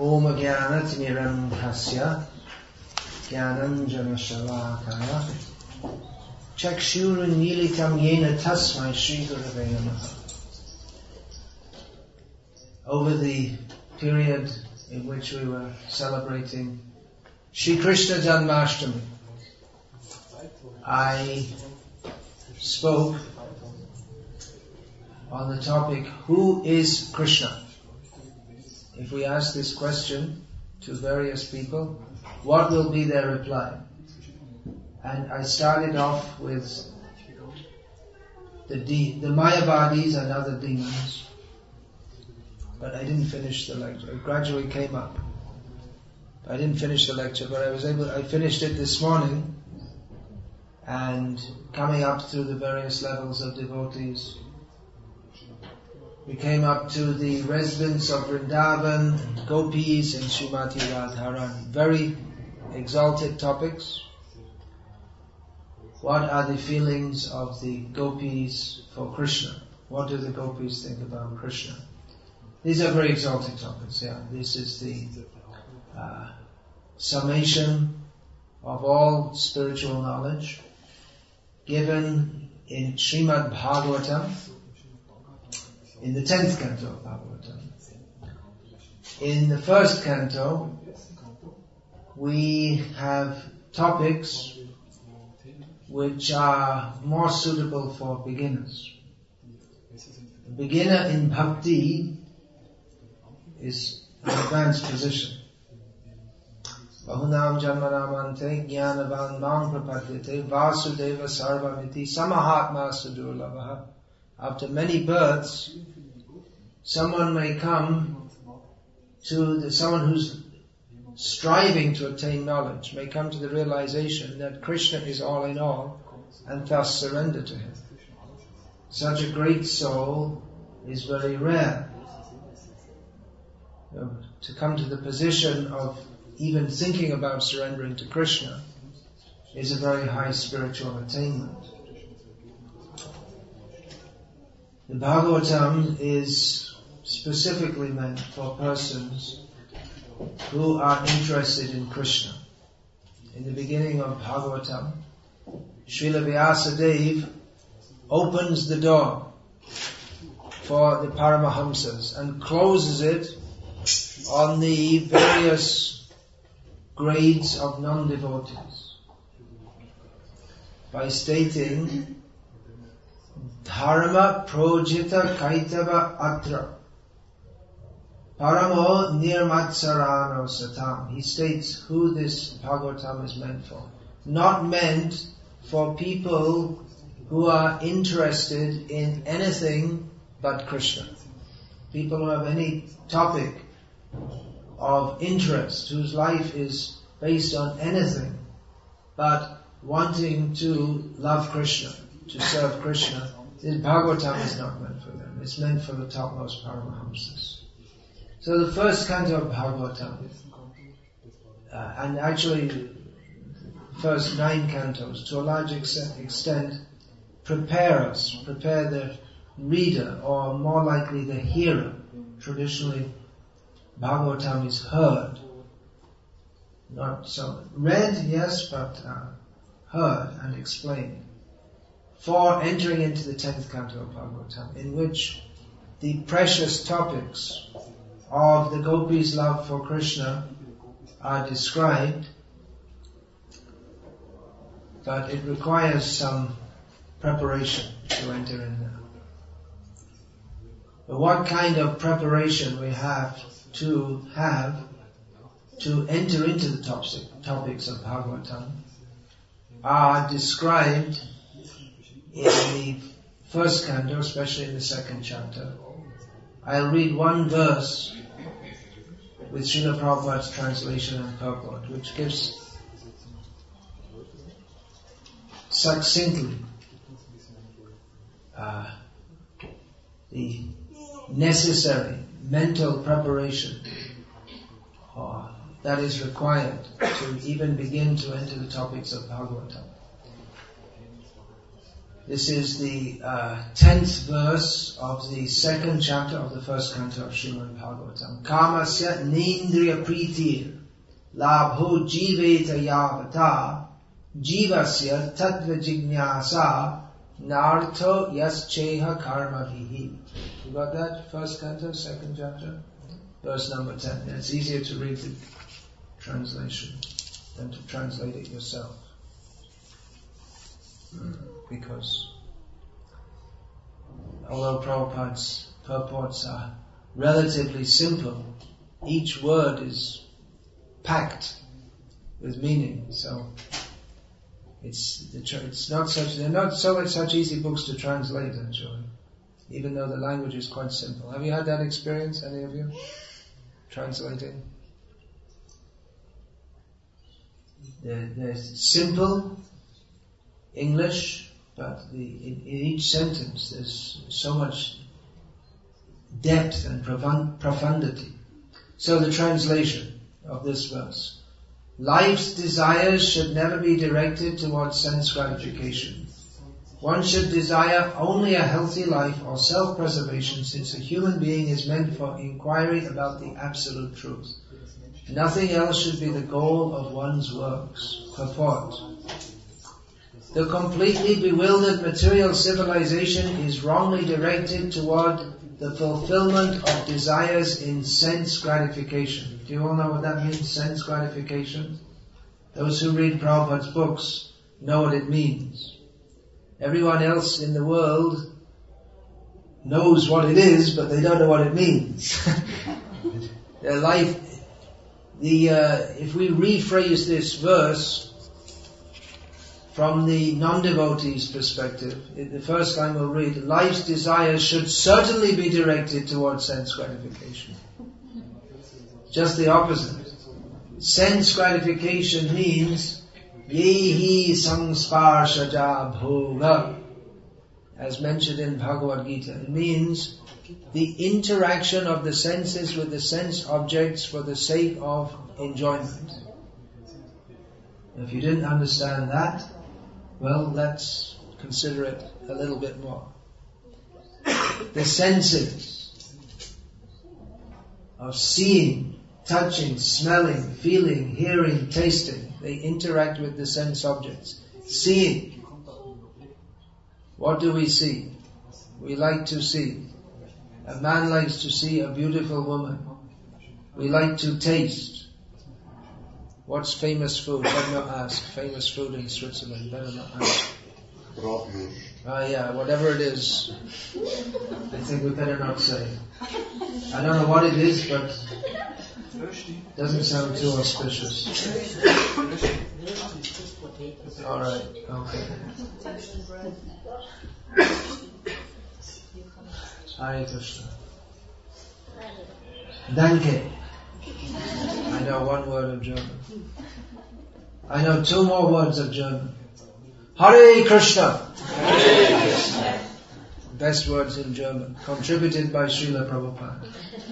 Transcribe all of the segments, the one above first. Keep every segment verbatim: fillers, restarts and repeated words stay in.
Om Jnanatimirandhasya Jnananjana Shalakaya Chakshurunmilitam Yena Tasmai Shri Gurave Namaha. Over the period in which we were celebrating Shri Krishna Janmashtami, I spoke on the topic, who is Krishna? If we ask this question to various people, what will be their reply? And I started off with the de- the Mayavadis and other demons, but I didn't finish the lecture. It gradually came up. I didn't finish the lecture, but I was able. I finished it this morning, and coming up through the various levels of devotees, we came up to the residents of Vrindavan, and Gopis and Srimati Radharani. Very exalted topics. What are the feelings of the Gopis for Krishna? What do the Gopis think about Krishna? These are very exalted topics, yeah. This is the uh, summation of all spiritual knowledge given in Srimad Bhagavatam, in the tenth canto of Bhagavatam. In the first canto, we have topics which are more suitable for beginners. A beginner in bhakti is an advanced position. Bahunam janmanamante jnanavan mang prapadyate vasudeva sarvamiti samahatma sudurlabha. After many births, someone may come to the, someone who's striving to attain knowledge may come to the realization that Krishna is all in all and thus surrender to him. Such a great soul is very rare. You know, to come to the position of even thinking about surrendering to Krishna is a very high spiritual attainment. The Bhagavatam is specifically meant for persons who are interested in Krishna. In the beginning of Bhagavatam, Srila Vyasadeva opens the door for the Paramahamsas and closes it on the various grades of non-devotees by stating Dharma projita kaitava atra Paramo nirmatsarano satam. He states who this Bhagavatam is meant for. Not meant for people who are interested in anything but Krishna. People who have any topic of interest, whose life is based on anything but wanting to love Krishna, to serve Krishna. This Bhagavatam is not meant for them. It's meant for the topmost Paramahamsas. So the first canto of Bhagavatam, uh, and actually first nine cantos, to a large extent, prepare us, prepare the reader, or more likely the hearer. Traditionally, Bhagavatam is heard, not so read, yes, but uh, heard and explained, for entering into the tenth canto of Bhagavatam, in which the precious topics of the Gopis' love for Krishna are described, but it requires some preparation to enter in there. But what kind of preparation we have to have to enter into the topics of Bhagavatam are described in the first canto, especially in the second chapter. I'll read one verse with Srila Prabhupada's translation and purport, which gives succinctly uh, the necessary mental preparation uh, that is required to even begin to enter the topics of Bhagavatam. This is the uh, tenth verse of the second chapter of the first canto of Srimad Bhagavatam. Kamasya nindriya pritir labho jiveta yavata jivasya tattva jignasa nartho yascheha karma vihi. You got that? First canto, second chapter, verse number ten. It's easier to read the translation than to translate it yourself. Because although Prabhupada's purports are relatively simple, each word is packed with meaning. So it's it's not such they're not so much such easy books to translate, actually, even though the language is quite simple. Have you had that experience, any of you, translating? They're, they're simple English, but the, in, in each sentence there's so much depth and profund, profundity. So the translation of this verse: life's desires should never be directed towards sense gratification. One should desire only a healthy life or self-preservation, since a human being is meant for inquiry about the absolute truth. Nothing else should be the goal of one's works. Purport: the completely bewildered material civilization is wrongly directed toward the fulfillment of desires in sense gratification. Do you all know what that means, sense gratification? Those who read Prabhupada's books know what it means. Everyone else in the world knows what it is, but they don't know what it means. Their life, the uh, if we rephrase this verse from the non-devotee's perspective, the first line we'll read: life's desires should certainly be directed towards sense gratification. Just the opposite. Sense gratification means yehi samsparshaja bhoga. As mentioned in Bhagavad Gita, it means the interaction of the senses with the sense objects for the sake of enjoyment. If you didn't understand that, well, let's consider it a little bit more. The senses of seeing, touching, smelling, feeling, hearing, tasting, they interact with the sense objects. Seeing. What do we see? We like to see. A man likes to see a beautiful woman. We like to taste. What's famous food? Better not ask. Famous food in Switzerland. Better not ask. Ah, uh, yeah, whatever it is. I think we better not say. I don't know what it is, but it doesn't sound too auspicious. Alright, okay. Hare Krishna. Danke. I know one word of German. I know two more words of German. Hare Krishna. Hare Krishna. Best words in German, contributed by Srila Prabhupada.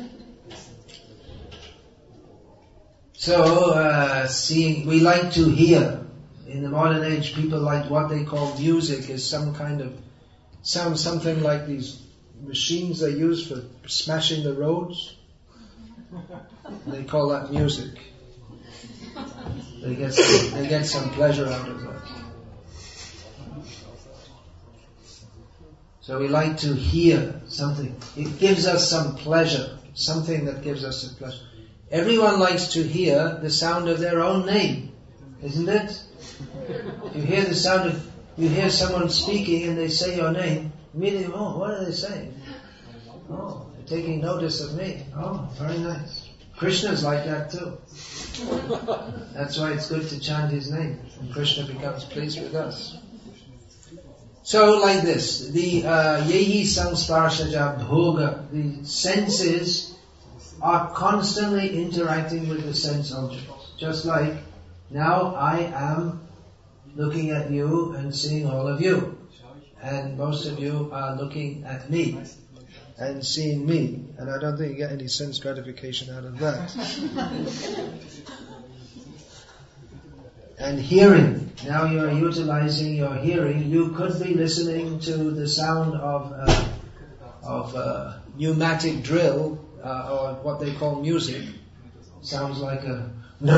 So, uh, seeing, we like to hear. In the modern age, people like what they call music is some kind of, sound something like these machines they use for smashing the roads. They call that music. They get some, they get some pleasure out of that. So we like to hear something. It gives us some pleasure, something that gives us a pleasure. Everyone likes to hear the sound of their own name, isn't it? If you hear the sound of, you hear someone speaking and they say your name, immediately, oh, what are they saying? Oh, they're taking notice of me. Oh, very nice. Krishna's like that too. That's why it's good to chant his name, and Krishna becomes pleased with us. So, like this, the uh, yehi samsparshaja bhoga, the senses are constantly interacting with the sense objects. Just like now I am looking at you and seeing all of you. And most of you are looking at me and seeing me. And I don't think you get any sense gratification out of that. And hearing. Now you are utilizing your hearing. You could be listening to the sound of uh, of uh, pneumatic drill uh, or what they call music. Sounds like a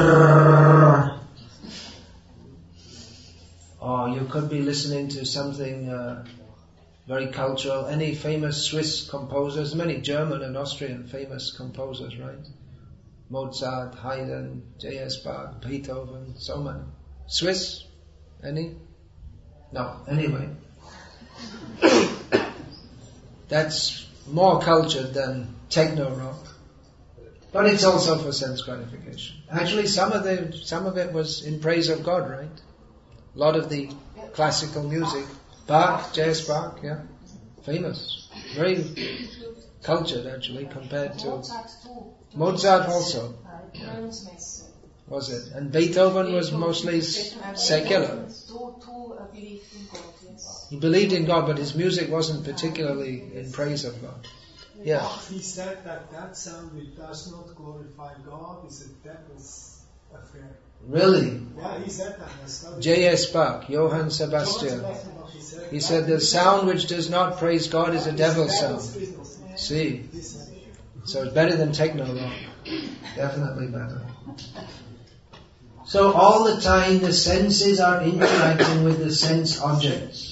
or you could be listening to something uh, very cultural. Any famous Swiss composers, many German and Austrian famous composers, right? Mozart, Haydn, J S Bach, Beethoven, so many. Swiss? Any? No. Anyway. That's more cultured than techno rock. But it's also for sense gratification. Actually, some of the some of it was in praise of God, right? A lot of the classical music, Bach, J S Bach, yeah, famous, very cultured actually compared to Mozart also. Yeah. Was it? And Beethoven was mostly secular. He believed in God, but his music wasn't particularly in praise of God. Yeah. He said that that sound which does not glorify God is a devil's affair. Really? Yeah, he said that. J S Bach, Johann Sebastian. He said the sound which does not praise God is a devil's sound. See? So it's better than techno rock. Definitely better. So all the time the senses are interacting with the sense objects.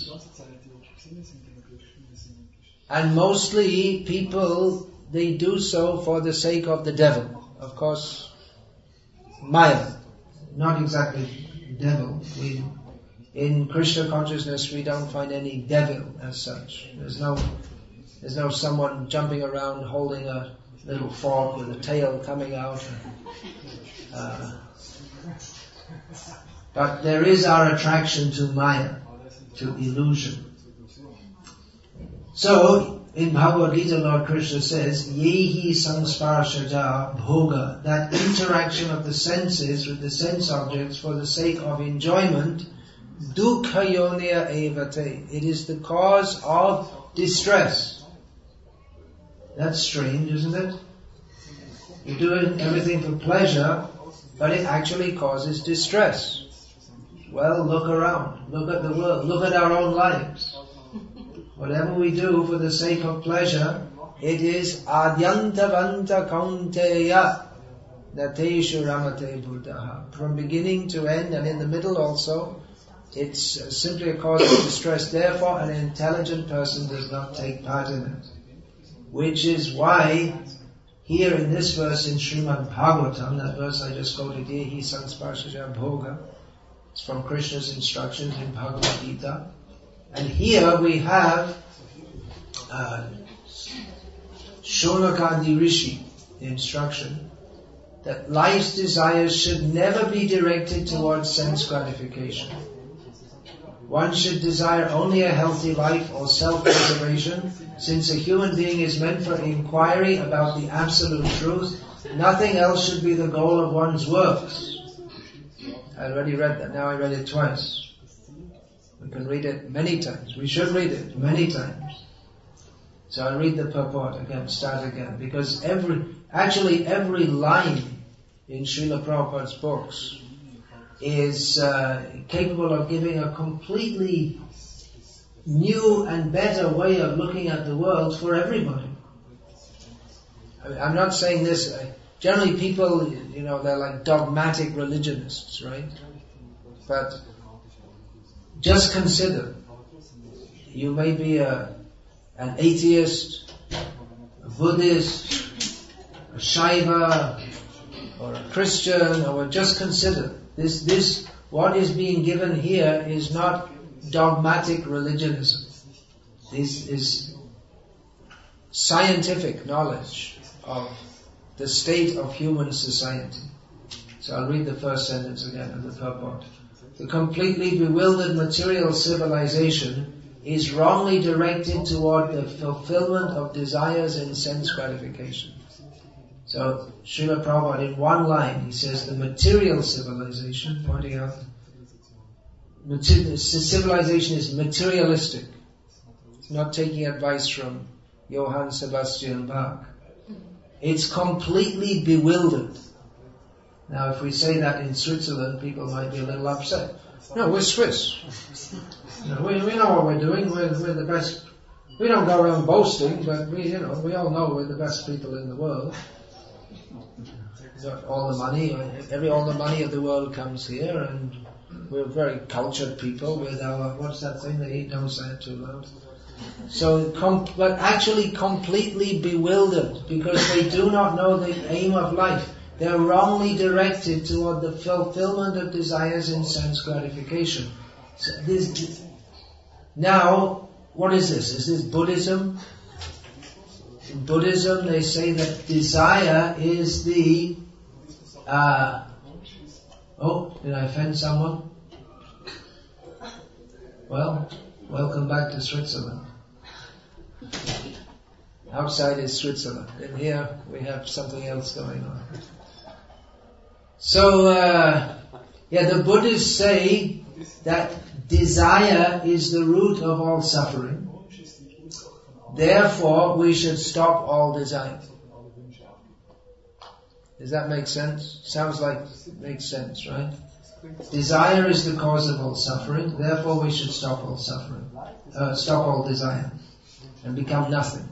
And mostly people, they do so for the sake of the devil. Of course, Maya. Not exactly devil. We, in Krishna consciousness we don't find any devil as such. There's no, there's no someone jumping around holding a little fork with a tail coming out. Uh, but there is our attraction to Maya, to illusion. So, in Bhagavad Gita, Lord Krishna says, Yehi sangsparshaja bhoga, that interaction of the senses with the sense objects for the sake of enjoyment, dukkha yonya evate. It is the cause of distress. That's strange, isn't it? You're doing everything for pleasure, but it actually causes distress. Well, look around. Look at the world. Look at our own lives. Whatever we do for the sake of pleasure, it is adyantavanta kaunteya nateshu ramate buddhaha. From beginning to end and in the middle also, it's simply a cause of distress. Therefore, an intelligent person does not take part in it. Which is why, here in this verse in Srimad Bhagavatam, that verse I just quoted here, Yehi sangsparshaja bhoga, it's from Krishna's instructions in Bhagavad Gita. And here we have uh, Shonakadi Rishi, the instruction, that life's desires should never be directed towards sense gratification. One should desire only a healthy life or self-preservation, since a human being is meant for inquiry about the absolute truth. Nothing else should be the goal of one's works. I already read that, now I read it twice. We can read it many times. We should read it many times. So I'll read the purport again, start again. Because every, actually every line in Srila Prabhupada's books is uh, capable of giving a completely new and better way of looking at the world for everybody. I mean, I'm not saying this, uh, generally people, you know, they're like dogmatic religionists, right? But just consider, you may be a, an atheist, a Buddhist, a Shaiva, or a Christian, or just consider, this, this, what is being given here is not dogmatic religionism. This is scientific knowledge of the state of human society. So I'll read the first sentence again of the purport. The completely bewildered material civilization is wrongly directed toward the fulfillment of desires and sense gratification. So, Srila Prabhupada, in one line, he says the material civilization, pointing out, civilization is materialistic. It's not taking advice from Johann Sebastian Bach. It's completely bewildered. Now if we say that in Switzerland, people might be a little upset. No, we're Swiss. You know, we, we know what we're doing, we're, we're the best. We don't go around boasting, but we, you know, we all know we're the best people in the world. All the money, every, all the money of the world comes here, and we're very cultured people with our, what's that thing they eat, don't say it too loud. So, com- but actually completely bewildered, because they do not know the aim of life. They're wrongly directed toward the fulfillment of desires in sense gratification. So this, now, what is this? Is this Buddhism? In Buddhism, they say that desire is the... Uh, oh, did I offend someone? Well, welcome back to Switzerland. Outside is Switzerland. In here, we have something else going on. So, uh, yeah, the Buddhists say that desire is the root of all suffering. Therefore, we should stop all desire. Does that make sense? Sounds like it makes sense, right? Desire is the cause of all suffering. Therefore, we should stop all suffering. Uh, stop all desire. And become nothing.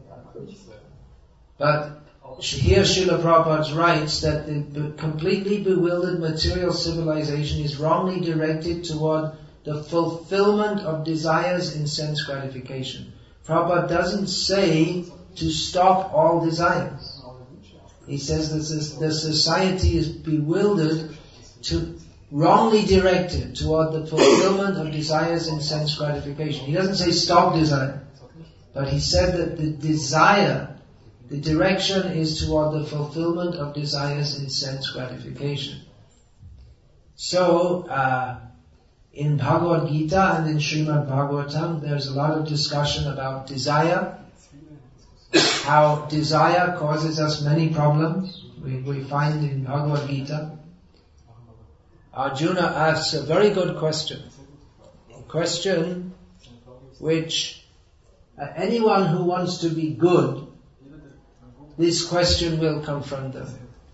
But here Srila Prabhupada writes that the completely bewildered material civilization is wrongly directed toward the fulfillment of desires in sense gratification. Prabhupada doesn't say to stop all desires. He says that the society is bewildered, to wrongly directed toward the fulfillment of desires in sense gratification. He doesn't say stop desire, but he said that the desire, the direction is toward the fulfillment of desires in sense gratification. So, uh, in Bhagavad Gita and in Srimad Bhagavatam, there's a lot of discussion about desire, how desire causes us many problems. We, we find in Bhagavad Gita, Arjuna asks a very good question. A question which uh, anyone who wants to be good, this question will confront them.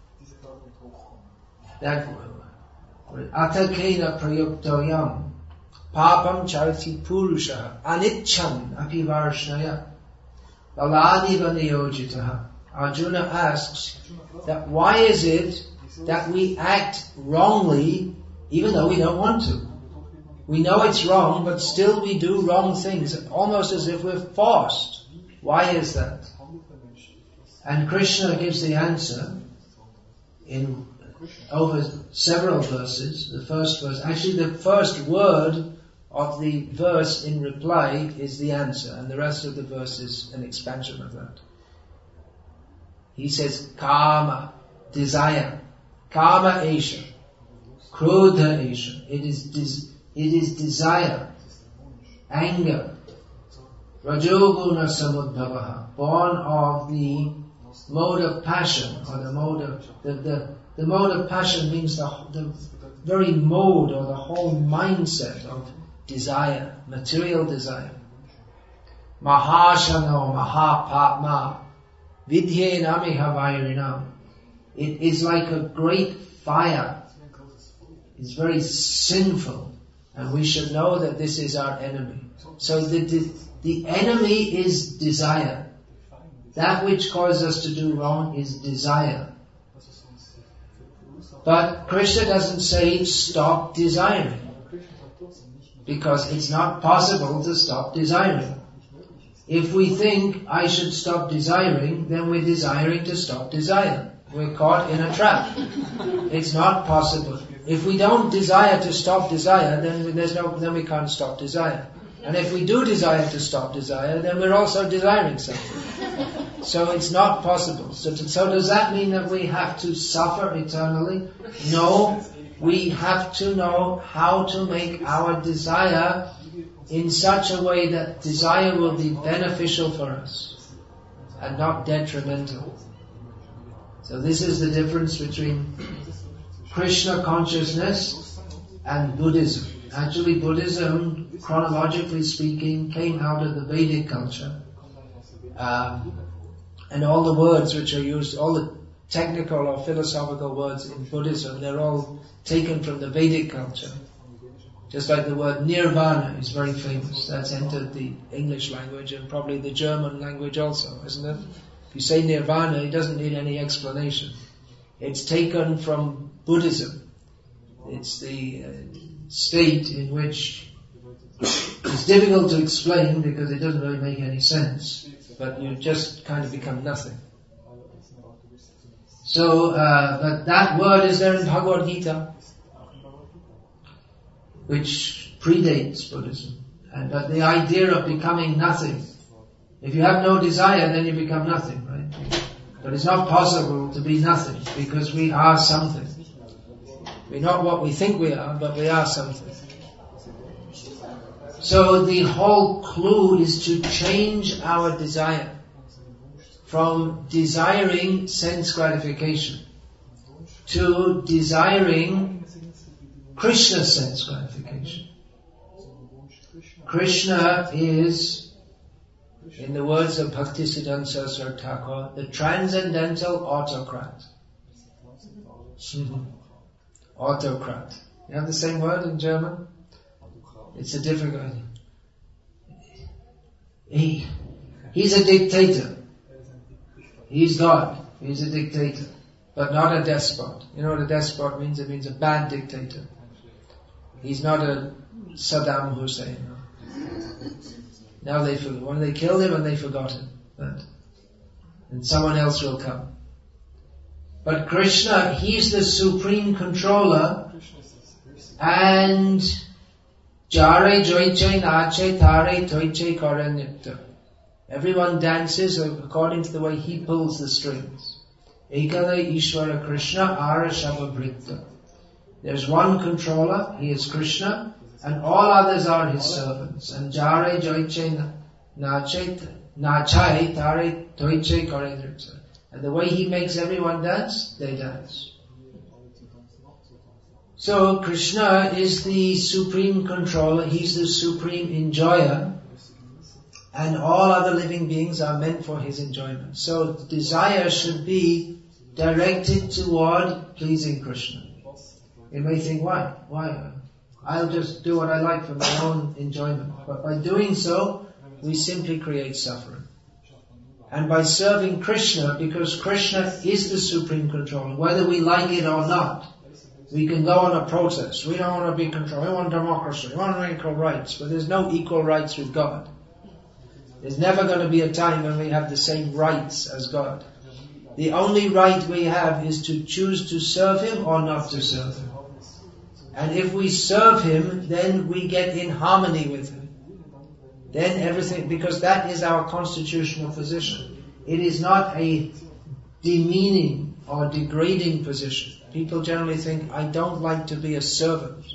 That Atakena prayuktoyam papam charti purusha aniccham apivarshnaya baladiva niyojitaha. Arjuna asks that why is it that we act wrongly even though we don't want to? We know it's wrong, but still we do wrong things, almost as if we're forced. Why is that? And Krishna gives the answer in over several verses. The first verse, actually the first word of the verse in reply is the answer, and the rest of the verse is an expansion of that. He says, Kama, desire. Kama esha. Krodha esha. It is, des- it is desire. Anger. Rajoguna samudbhavaha. Born of the mode of passion, or the mode of, the, the, the mode of passion means the, the very mode or the whole mindset of desire, material desire. Mahashano mahapatma vidye namiha vairinam. It is like a great fire. It's very sinful, and we should know that this is our enemy. So the, the, the enemy is desire. That which causes us to do wrong is desire. But Krishna doesn't say stop desiring, because it's not possible to stop desiring. If we think I should stop desiring, then we're desiring to stop desire. We're caught in a trap. It's not possible. If we don't desire to stop desire, then there's no, then we can't stop desire. And if we do desire to stop desire, then we're also desiring something. So it's not possible. So, to, so does that mean that we have to suffer eternally? No. We have to know how to make our desire in such a way that desire will be beneficial for us and not detrimental. So this is the difference between Krishna consciousness and Buddhism. Actually, Buddhism, chronologically speaking, came out of the Vedic culture. Um, and all the words which are used, all the technical or philosophical words in Buddhism. They're all taken from the Vedic culture. Just like the word nirvana is very famous. That's entered the English language and probably the German language also, isn't it? If you say nirvana, it doesn't need any explanation. It's taken from Buddhism. It's the uh, state in which it's difficult to explain because it doesn't really make any sense, but you just kind of become nothing. So, uh, but that word is there in Bhagavad Gita, which predates Buddhism. And but the idea of becoming nothing, if you have no desire, then you become nothing, right? But it's not possible to be nothing because we are something. We're not what we think we are, but we are something. So the whole clue is to change our desire from desiring sense gratification to desiring Krishna's sense gratification. Krishna is, in the words of Bhaktisiddhanta Saraswati Thakur, the transcendental autocrat. Mm-hmm. Autocrat. You have the same word in German? It's a difficult. He, he's a dictator. He's God. He's a dictator. But not a despot. You know what a despot means? It means a bad dictator. He's not a Saddam Hussein. Now they forgot. When they killed him and they forgot him. Right? And someone else will come. But Krishna, he's the supreme controller, and Jare joiche nache tare toiche karenyukta. Everyone dances according to the way he pulls the strings. Ekale Ishvara Krishna Ara Shabhabrikta. There's one controller, he is Krishna, and all others are his servants. And Jare joiche nache nachai tare toiche karenyukta. And the way he makes everyone dance, they dance. So Krishna is the supreme controller, he's the supreme enjoyer, and all other living beings are meant for his enjoyment. So desire should be directed toward pleasing Krishna. You may think, why? Why? I'll just do what I like for my own enjoyment. But by doing so, we simply create suffering. And by serving Krishna, because Krishna is the supreme controller, whether we like it or not, we can go on a protest. We don't want to be controlled. We want democracy. We want equal rights. But there's no equal rights with God. There's never going to be a time when we have the same rights as God. The only right we have is to choose to serve Him or not to serve Him. And if we serve Him, then we get in harmony with Him. Then everything, because that is our constitutional position. It is not a demeaning or degrading position. People generally think, I don't like to be a servant.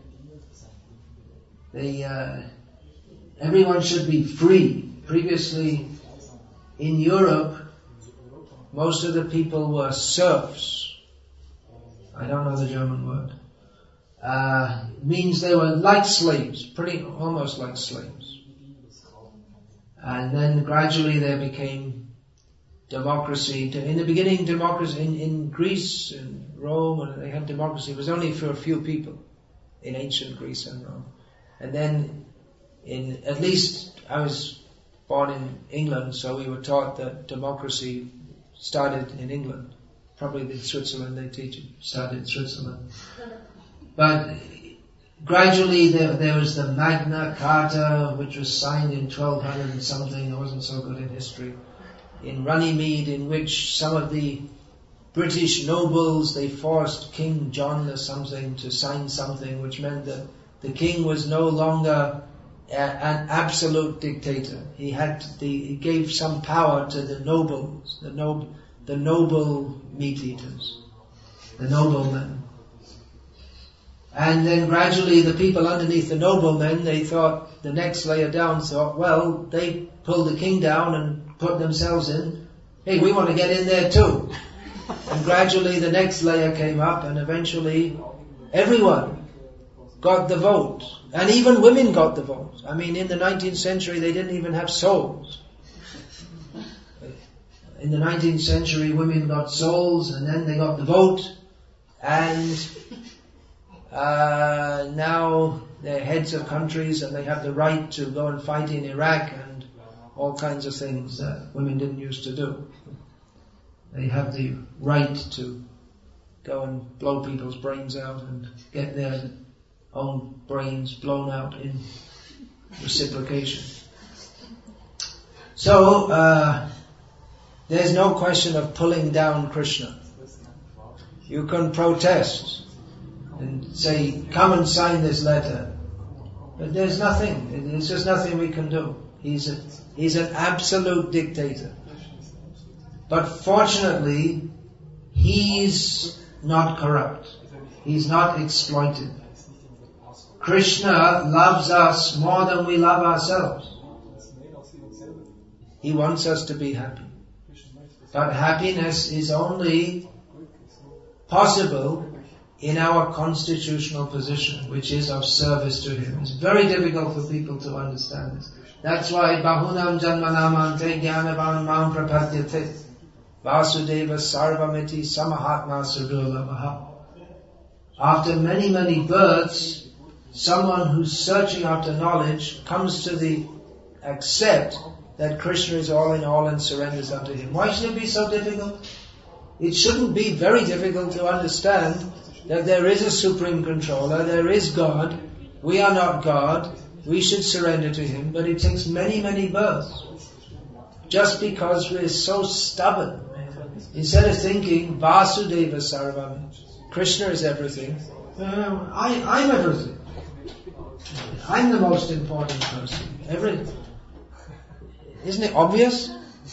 They, uh, everyone should be free. Previously, in Europe, most of the people were serfs. I don't know the German word. Uh, means they were like slaves, pretty, almost like slaves. And then gradually there became democracy. In the beginning, democracy in, in Greece and Rome, and they had democracy. It was only for a few people in ancient Greece and Rome. And then, in at least I was born in England, so we were taught that democracy started in England. Probably in Switzerland they teach it started in Switzerland. But gradually there, there was the Magna Carta, which was signed in twelve hundred and something. I wasn't so good in history. In Runnymede, in which some of the British nobles, they forced King John or something to sign something, which meant that the king was no longer a, an absolute dictator. He had the, he gave some power to the nobles, the noble, the noble meat eaters, the noblemen. And then gradually the people underneath the noblemen, they thought, the next layer down thought, well, they pulled the king down and put themselves in. Hey, we want to get in there too. And gradually the next layer came up, and eventually everyone got the vote. And even women got the vote. I mean, in the nineteenth century they didn't even have souls. in the nineteenth century, women got souls, and then they got the vote, and uh, now they're heads of countries, and they have the right to go and fight in Iraq, and all kinds of things that women didn't used to do. They have the right to go and blow people's brains out and get their own brains blown out in reciprocation. So, uh, there's no question of pulling down Krishna. You can protest and say, come and sign this letter. But there's nothing, there's just nothing we can do. He's a, he's an absolute dictator. But fortunately, he's not corrupt. He's not exploited. Krishna loves us more than we love ourselves. He wants us to be happy. But happiness is only possible in our constitutional position, which is of service to Him. It's very difficult for people to understand this. That's why Bahunam Janmanamante Jnanavan Mam Prapadyate Vasudeva Sarvamiti Samahatma Sudurlabha. After many, many births, someone who's searching after knowledge comes to the accept that Krishna is all in all and surrenders unto Him. Why should it be so difficult? It shouldn't be very difficult to understand that there is a supreme controller, there is God, we are not God, we should surrender to Him, but it takes many, many births. Just because we're so stubborn. Instead of thinking, Vasudeva Sarvam, Krishna is everything, uh, I, I'm everything. I'm the most important person. Every, isn't it obvious?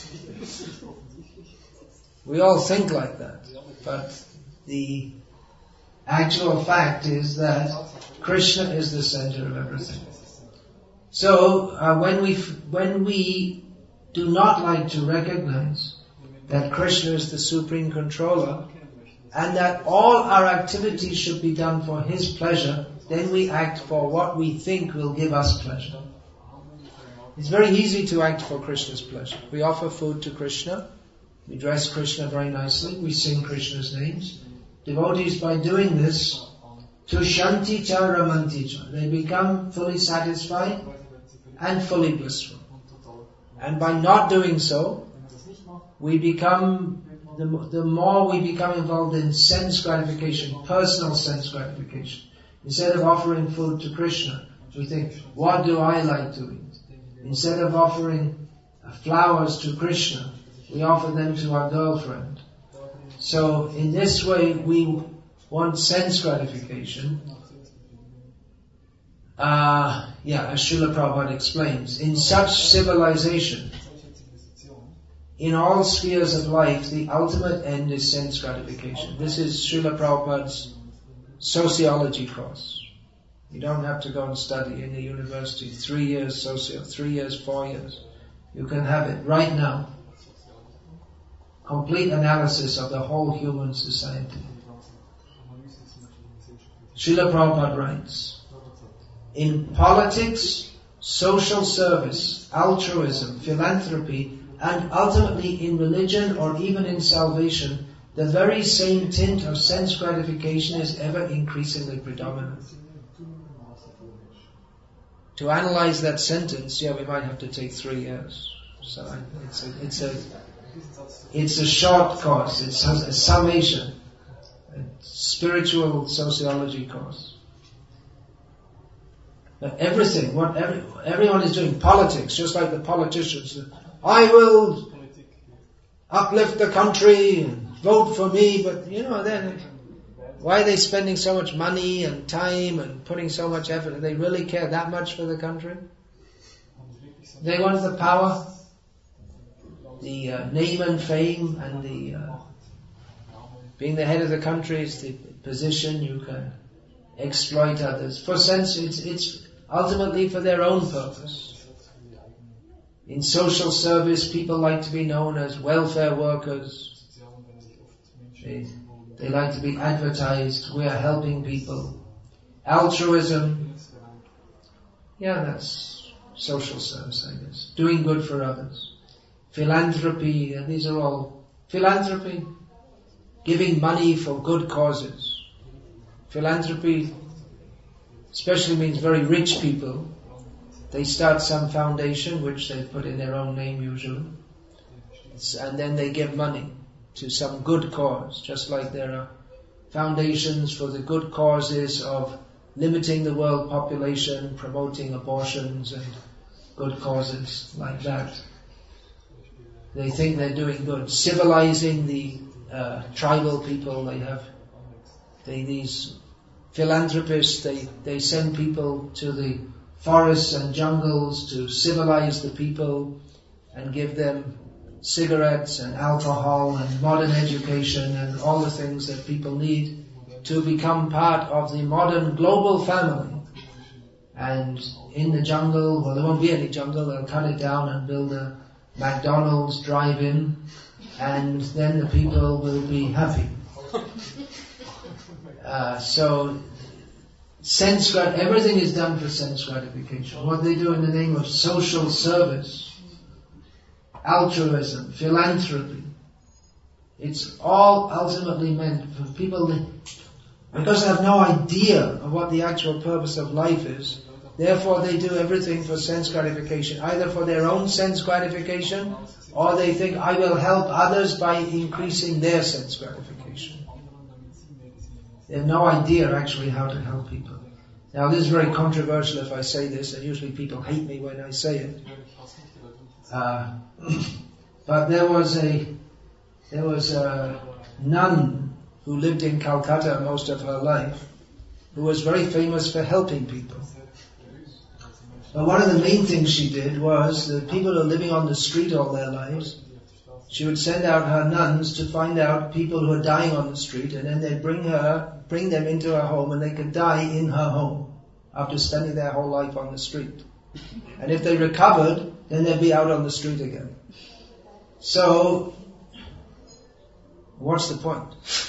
We all think like that. But the actual fact is that Krishna is the center of everything. So uh, when we when we do not like to recognize that Krishna is the supreme controller and that all our activities should be done for His pleasure, then we act for what we think will give us pleasure. It's very easy to act for Krishna's pleasure. We offer food to Krishna, we dress Krishna very nicely, we sing Krishna's names. Devotees, by doing this, tushanti cha ramanti cha, they become fully satisfied and fully blissful. And by not doing so, we become, the, the more we become involved in sense gratification, personal sense gratification. Instead of offering food to Krishna, we think, what do I like to eat? Instead of offering flowers to Krishna, we offer them to our girlfriend. So in this way, we want sense gratification. Uh, yeah, as Srila Prabhupada explains, in such civilization, in all spheres of life, the ultimate end is sense gratification. This is Srila Prabhupada's sociology course. You don't have to go and study in the university. Three years socio, three years, four years. You can have it right now. Complete analysis of the whole human society. Srila Prabhupada writes, in politics, social service, altruism, philanthropy, and ultimately in religion or even in salvation, the very same tint of sense gratification is ever increasingly predominant. To analyze that sentence, yeah, we might have to take three years. So it's a, it's a, it's a short course. It's a summation, a spiritual sociology course. But everything, what every, everyone is doing, politics, just like the politicians. I will uplift the country and vote for me, but you know, then why are they spending so much money and time and putting so much effort? Do they really care that much for the country? They want the power, the uh, name and fame, and the uh, being the head of the country is the position. You can exploit others. For sense, it's, it's ultimately for their own purpose. In social service, people like to be known as welfare workers. They, they like to be advertised. We are helping people. Altruism. Yeah, that's social service, I guess. Doing good for others. philanthropy, and these are all philanthropy, giving money for good causes. Philanthropy especially means very rich people. They start some foundation, which they put in their own name usually, and then they give money to some good cause, just like there are foundations for the good causes of limiting the world population, promoting abortions and good causes like that. They think they're doing good. Civilizing the uh, tribal people, they have they, these philanthropists, they, they send people to the forests and jungles to civilize the people and give them cigarettes and alcohol and modern education and all the things that people need to become part of the modern global family. And in the jungle, well, there won't be any jungle, they'll cut it down and build a McDonald's drive-in, and then the people will be happy. Uh, so, sense grat- everything is done for sense gratification. What they do in the name of social service, altruism, philanthropy, it's all ultimately meant for people that, because they have no idea of what the actual purpose of life is, therefore they do everything for sense gratification, either for their own sense gratification, or they think, I will help others by increasing their sense gratification. They have no idea actually how to help people. Now this is very controversial if I say this, and usually people hate me when I say it. Uh, but there was a, there was a nun who lived in Calcutta most of her life, who was very famous for helping people. But one of the main things she did was that people who are living on the street all their lives, she would send out her nuns to find out people who are dying on the street, and then they'd bring her, bring them into her home, and they could die in her home after spending their whole life on the street. And if they recovered, then they'd be out on the street again. So, what's the point?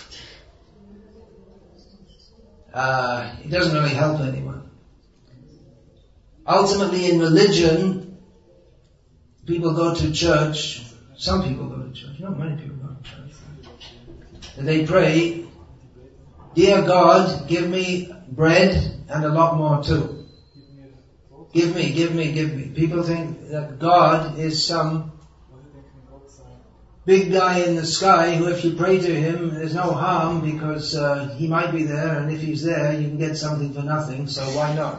Uh, it doesn't really help anyone. Ultimately in religion, people go to church, some people go to church, not many people go to church. And they pray, Dear God, give me bread and a lot more too. Give me, give me, give me. People think that God is some big guy in the sky who, if you pray to him, there's no harm because uh, he might be there, and if he's there, you can get something for nothing, so why not?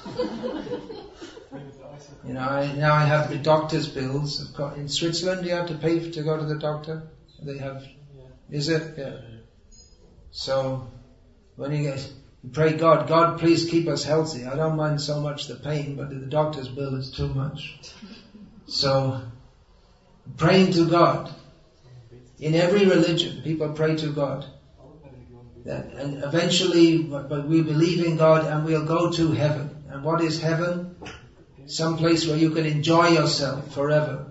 You know, I, now I have the doctor's bills. I've got, in Switzerland, do you have to pay for, to go to the doctor? They have, is it? Yeah. So, when you get, you pray God, God please keep us healthy. I don't mind so much the pain, but the doctor's bill is too much. So, praying to God. In every religion, people pray to God. That, and eventually, but we believe in God and we'll go to heaven. And what is heaven? Some place where you can enjoy yourself forever.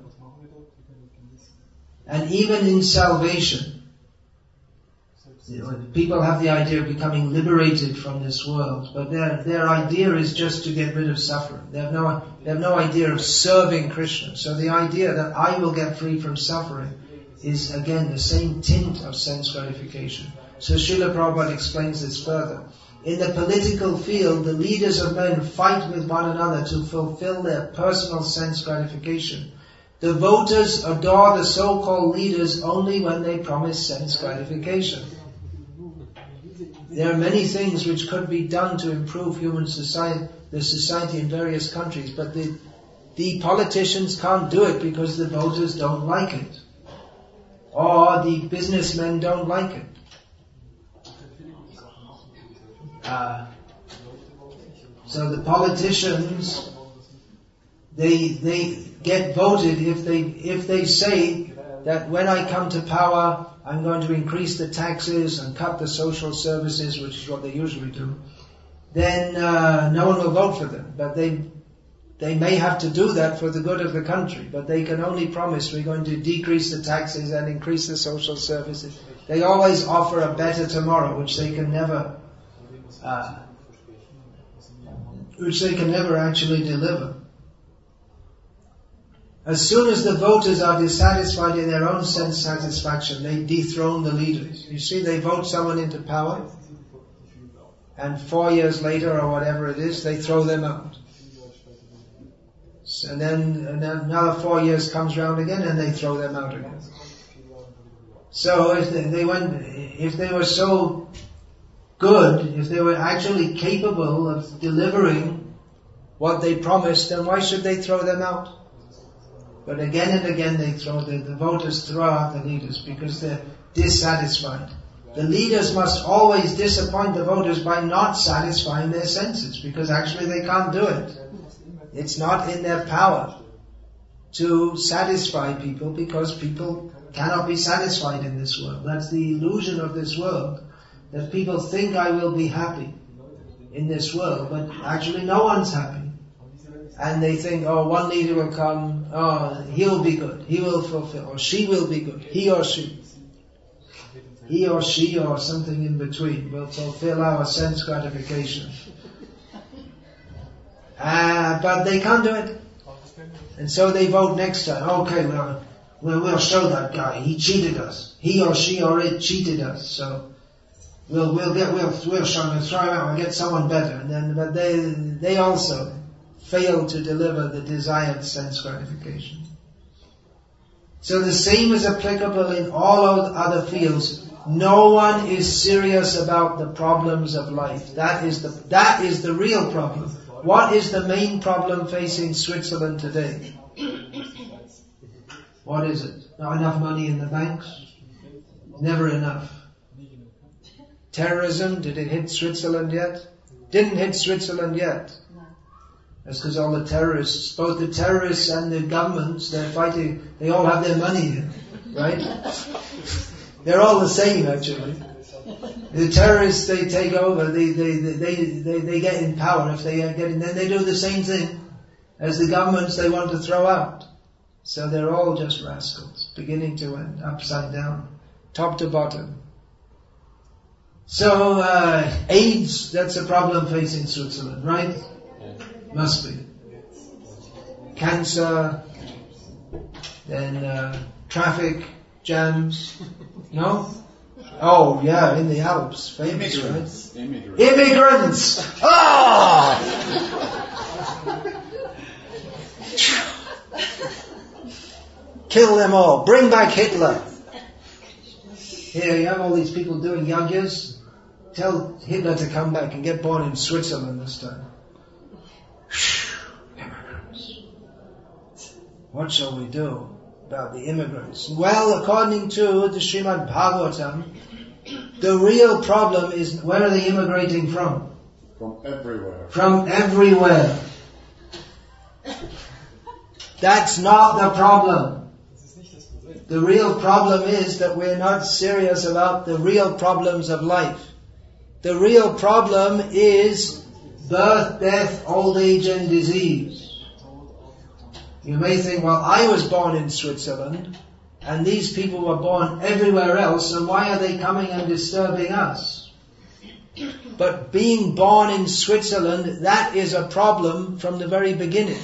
And even in salvation, you know, people have the idea of becoming liberated from this world, but their their idea is just to get rid of suffering. They have no they have no idea of serving Krishna. So the idea that I will get free from suffering is again the same tint of sense gratification. So Srila Prabhupada explains this further. In the political field, the leaders of men fight with one another to fulfill their personal sense gratification. The voters adore the so-called leaders only when they promise sense gratification. There are many things which could be done to improve human society, the society in various countries, but the, the politicians can't do it because the voters don't like it. Or the businessmen don't like it. Uh, so the politicians, they they get voted if they if they say that when I come to power, I'm going to increase the taxes and cut the social services, which is what they usually do. Then uh, no one will vote for them. But they they may have to do that for the good of the country. But they can only promise we're going to decrease the taxes and increase the social services. They always offer a better tomorrow, which they can never. Uh, which they can never actually deliver. As soon as the voters are dissatisfied in their own sense satisfaction, they dethrone the leaders. You see, they vote someone into power, and four years later, or whatever it is, they throw them out. And then, and then another four years comes round again, and they throw them out again. So if they, they went, if they were so good, if they were actually capable of delivering what they promised, then why should they throw them out? But again and again they throw, the, the voters throw out the leaders because they're dissatisfied. The leaders must always disappoint the voters by not satisfying their senses, because actually they can't do it. It's not in their power to satisfy people, because people cannot be satisfied in this world. That's the illusion of this world, that people think I will be happy in this world, but actually no one's happy. And they think, oh, one leader will come, oh, he'll be good, he will fulfill, or she will be good, he or she. He or she or something in between will fulfill our sense gratification. Uh, but they can't do it. And so they vote next time. Okay, well, we'll, we'll show that guy. He cheated us. He or she or it cheated us. So we'll we'll get we'll we'll show him, throw him out, we'll get someone better. And then, but they they also fail to deliver the desired sense gratification. So the same is applicable in all other fields. No one is serious about the problems of life. That is the that is the real problem. What is the main problem facing Switzerland today? What is it? Not enough money in the banks? Never enough. Terrorism, did it hit Switzerland yet? Didn't hit Switzerland yet. That's because all the terrorists, both the terrorists and the governments, they're fighting, they all have their money here, right? They're all the same actually. The terrorists, they take over, they, they, they, they, they get in power if they get in, then they do the same thing as the governments they want to throw out. So they're all just rascals, beginning to end, upside down, top to bottom. So, uh, AIDS, that's a problem facing Switzerland, right? Must be. Cancer, then uh, traffic jams, no? Oh, yeah, in the Alps, famous, Immigrants. right? Immigrants. Immigrants! Ah! Kill them all. Bring back Hitler. Here, you have all these people doing yajnas. Tell Hitler to come back and get born in Switzerland this time. Immigrants. What shall we do about the immigrants? Well, according to the Srimad Bhagavatam, the real problem is, where are they immigrating from? From everywhere. From everywhere. That's not the problem. The real problem is that we're not serious about the real problems of life. The real problem is birth, death, old age and disease. You may think, well, I was born in Switzerland, and these people were born everywhere else, so why are they coming and disturbing us? But being born in Switzerland, that is a problem from the very beginning.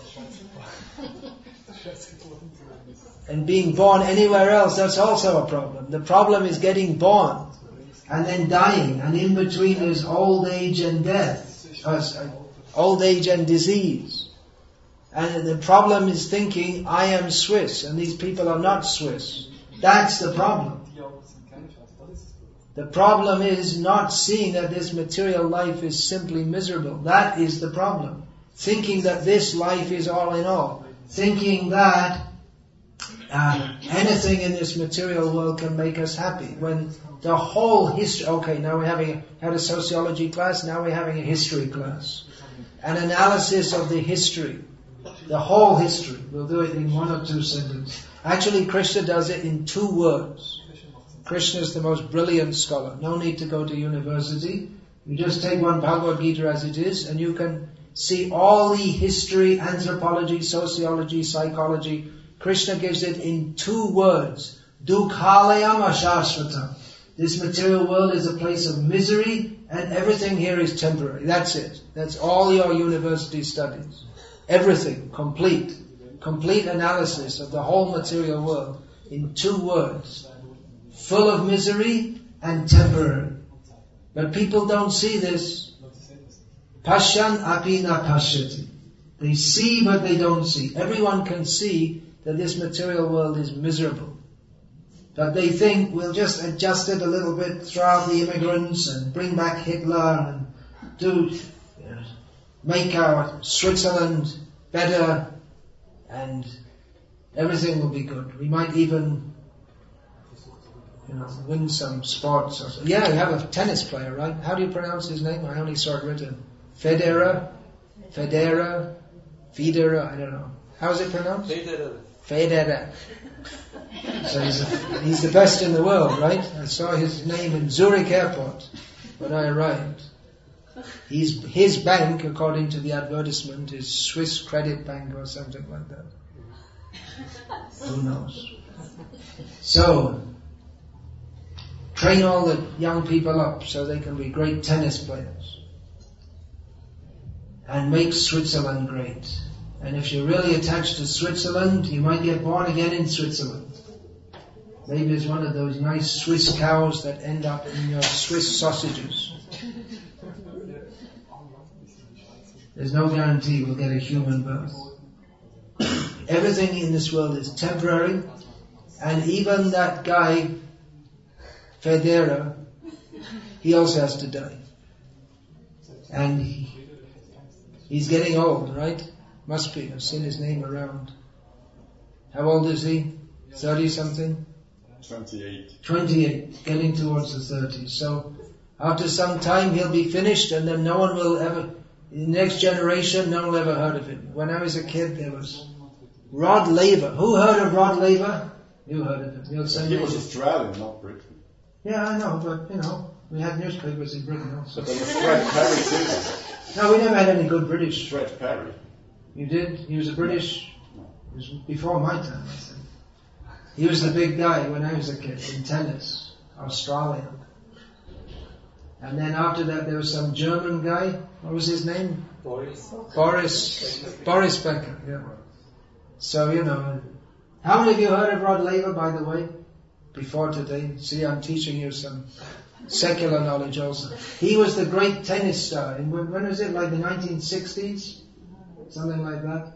And being born anywhere else, that's also a problem. The problem is getting born, and then dying, and in between is old age and death, uh, old age and disease. And the problem is thinking, I am Swiss, and these people are not Swiss. That's the problem. The problem is not seeing that this material life is simply miserable. That is the problem. Thinking that this life is all in all. Thinking that uh, anything in this material world can make us happy. When the whole history, okay, now we're having had a sociology class, now we're having a history class. An analysis of the history. The whole history. We'll do it in one or two sentences. Actually, Krishna does it in two words. Krishna is the most brilliant scholar. No need to go to university. You just take one Bhagavad Gita as it is, and you can see all the history, anthropology, sociology, psychology. Krishna gives it in two words. Dukhalayam ashashvatam. This material world is a place of misery, and everything here is temporary. That's it. That's all your university studies. Everything, complete. complete analysis of the whole material world in two words. Full of misery and temporary. But people don't see this. Pashyan api na pashyati. They see but they don't see. Everyone can see that this material world is miserable. But they think we'll just adjust it a little bit, throw out the immigrants and bring back Hitler and do, you know, make our Switzerland better and everything will be good. We might even, you know, win some sports or so. Yeah, you have a tennis player, right? How do you pronounce his name? I only saw it written. Federer? Federer? Federer? I don't know. How is it pronounced? Federer. Federer. So he's, a, he's the best in the world, right? I saw his name in Zurich airport when I arrived. He's, his bank, according to the advertisement, is Swiss Credit Bank or something like that. Who knows? So, train all the young people up so they can be great tennis players. And make Switzerland great. And if you're really attached to Switzerland, you might get born again in Switzerland. Maybe it's one of those nice Swiss cows that end up in your Swiss sausages. There's no guarantee we'll get a human birth. Everything in this world is temporary, and even that guy, Federer, he also has to die. And he, he's getting old, right? Must be. I've seen his name around. How old is he? thirty something? twenty-eight. twenty-eight, getting towards the thirties. So, after some time he'll be finished and then no one will ever, in the next generation, no one will ever heard of him. When I was a kid there was Rod Laver. Who heard of Rod Laver? You heard of him. You'll say He was Australian, not Britain. Yeah, I know, but you know, we had newspapers in Britain also. But there was Fred Perry too. No, we never had any good British. Fred Perry. You did? He was a British, it was before my time, I think. He was the big guy when I was a kid in tennis, Australian. And then after that there was some German guy, what was his name? Boris. Boris, Boris Becker, yeah. So, you know, how many of you heard of Rod Laver, by the way, before today? See, I'm teaching you some secular knowledge also. He was the great tennis star. And when, when was it, like the nineteen sixties? Something like that?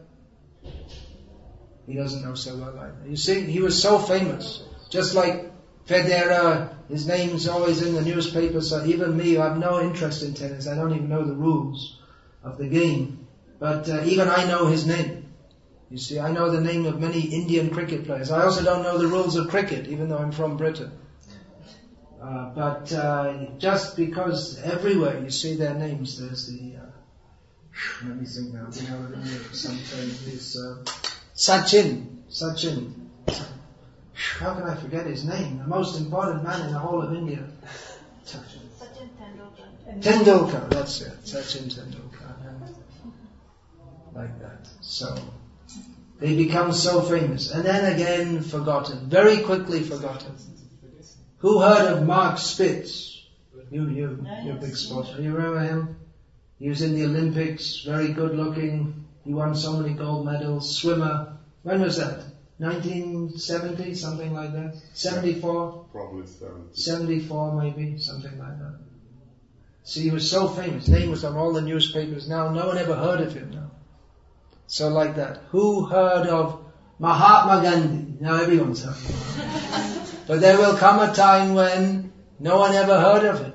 He doesn't know so well like that. You see, he was so famous. Just like Federer, his name's always in the newspaper, so even me, I have no interest in tennis. I don't even know the rules of the game. But uh, even I know his name. You see, I know the name of many Indian cricket players. I also don't know the rules of cricket, even though I'm from Britain. Uh, but uh, just because everywhere you see their names, there's the... Uh, let me think now. We have it in here. Something is... Uh, Sachin. Sachin. How can I forget his name? The most important man in the whole of India. Sachin Tendulkar. Tendulkar, that's it. Sachin Tendulkar. Like that. So, they become so famous. And then again forgotten. Very quickly forgotten. Who heard of Mark Spitz? You, you, you're a big sportsman. You remember him? He was in the Olympics, very good looking. He won so many gold medals. Swimmer. When was that? nineteen seventy, something like that? seventy-four? Probably seventy. seventy-four maybe, something like that. See, he was so famous. His name was on all the newspapers. Now no one ever heard of him now. So like that. Who heard of Mahatma Gandhi? Now everyone's heard of him. But there will come a time when no one ever heard of him.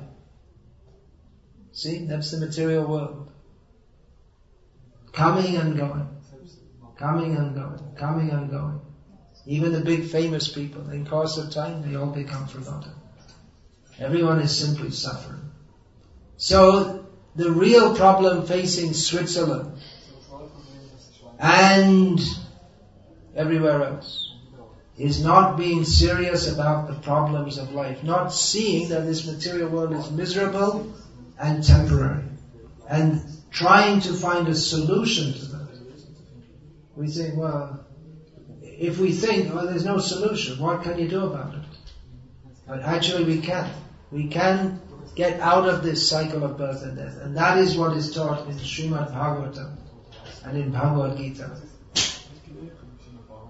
See, that's the material world. Coming and going. Coming and going. Coming and going. Even the big famous people, in course of time, they all become forgotten. Everyone is simply suffering. So, the real problem facing Switzerland and everywhere else is not being serious about the problems of life, not seeing that this material world is miserable and temporary, and trying to find a solution to that. We think, well, if we think, well, there's no solution, what can you do about it? But actually we can. We can get out of this cycle of birth and death. And that is what is taught in Srimad Bhagavatam and in Bhagavad Gita.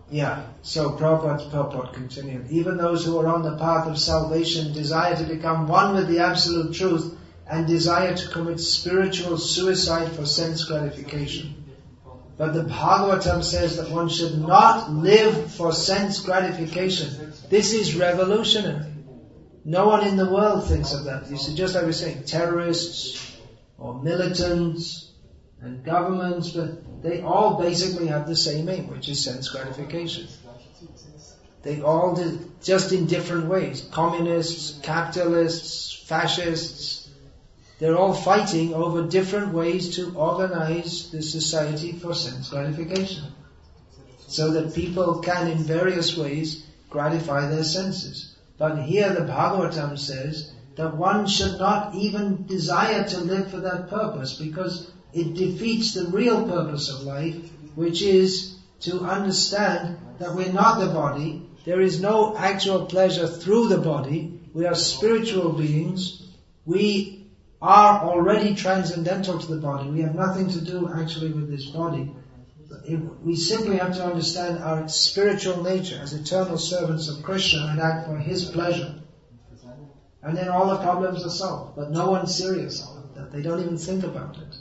Yeah, so Prabhupada's purport continued. Even those who are on the path of salvation desire to become one with the absolute truth and desire to commit spiritual suicide for sense gratification. But the Bhagavatam says that one should not live for sense gratification. This is revolutionary. No one in the world thinks of that. You see, just like we're saying, terrorists or militants and governments, but they all basically have the same aim, which is sense gratification. They all did, just in different ways. Communists, capitalists, fascists, they're all fighting over different ways to organize the society for sense gratification. So that people can, in various ways, gratify their senses. But here the Bhagavatam says that one should not even desire to live for that purpose, because it defeats the real purpose of life, which is to understand that we're not the body. There is no actual pleasure through the body. We are spiritual beings. We are already transcendental to the body. We have nothing to do actually with this body. We simply have to understand our spiritual nature as eternal servants of Krishna and act for His pleasure. And then all the problems are solved. But no one's serious about that. They don't even think about it.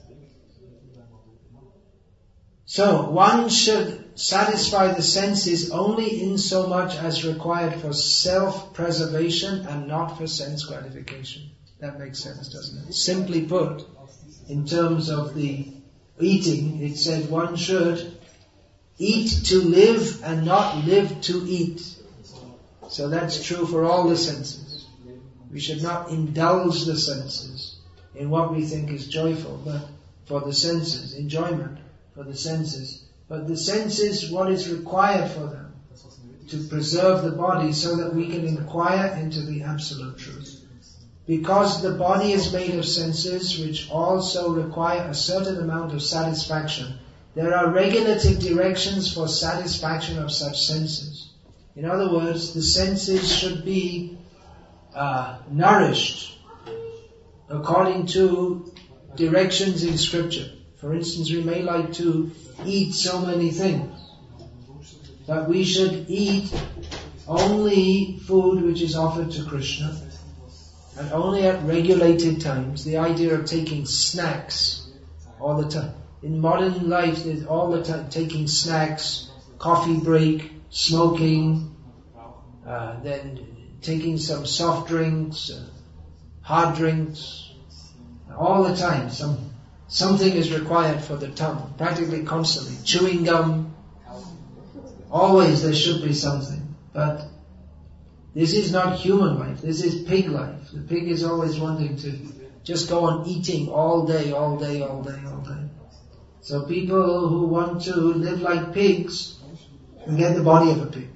So, one should satisfy the senses only in so much as required for self-preservation and not for sense gratification. That makes sense, doesn't it? Simply put, in terms of the eating, it said one should eat to live and not live to eat. So that's true for all the senses. We should not indulge the senses in what we think is joyful, but for the senses, enjoyment for the senses. But the senses, what is required for them? To preserve the body so that we can inquire into the absolute truth. Because the body is made of senses which also require a certain amount of satisfaction, there are regulative directions for satisfaction of such senses. In other words, the senses should be uh, nourished according to directions in scripture. For instance, we may like to eat so many things, but we should eat only food which is offered to Krishna, and only at regulated times. The idea of taking snacks all the time. In modern life, there's all the time taking snacks, coffee break, smoking, uh, then taking some soft drinks, uh, hard drinks, all the time. Some something is required for the tongue, practically constantly. Chewing gum, always there should be something. But this is not human life. This is pig life. The pig is always wanting to just go on eating all day, all day, all day, all day. So people who want to live like pigs can get the body of a pig.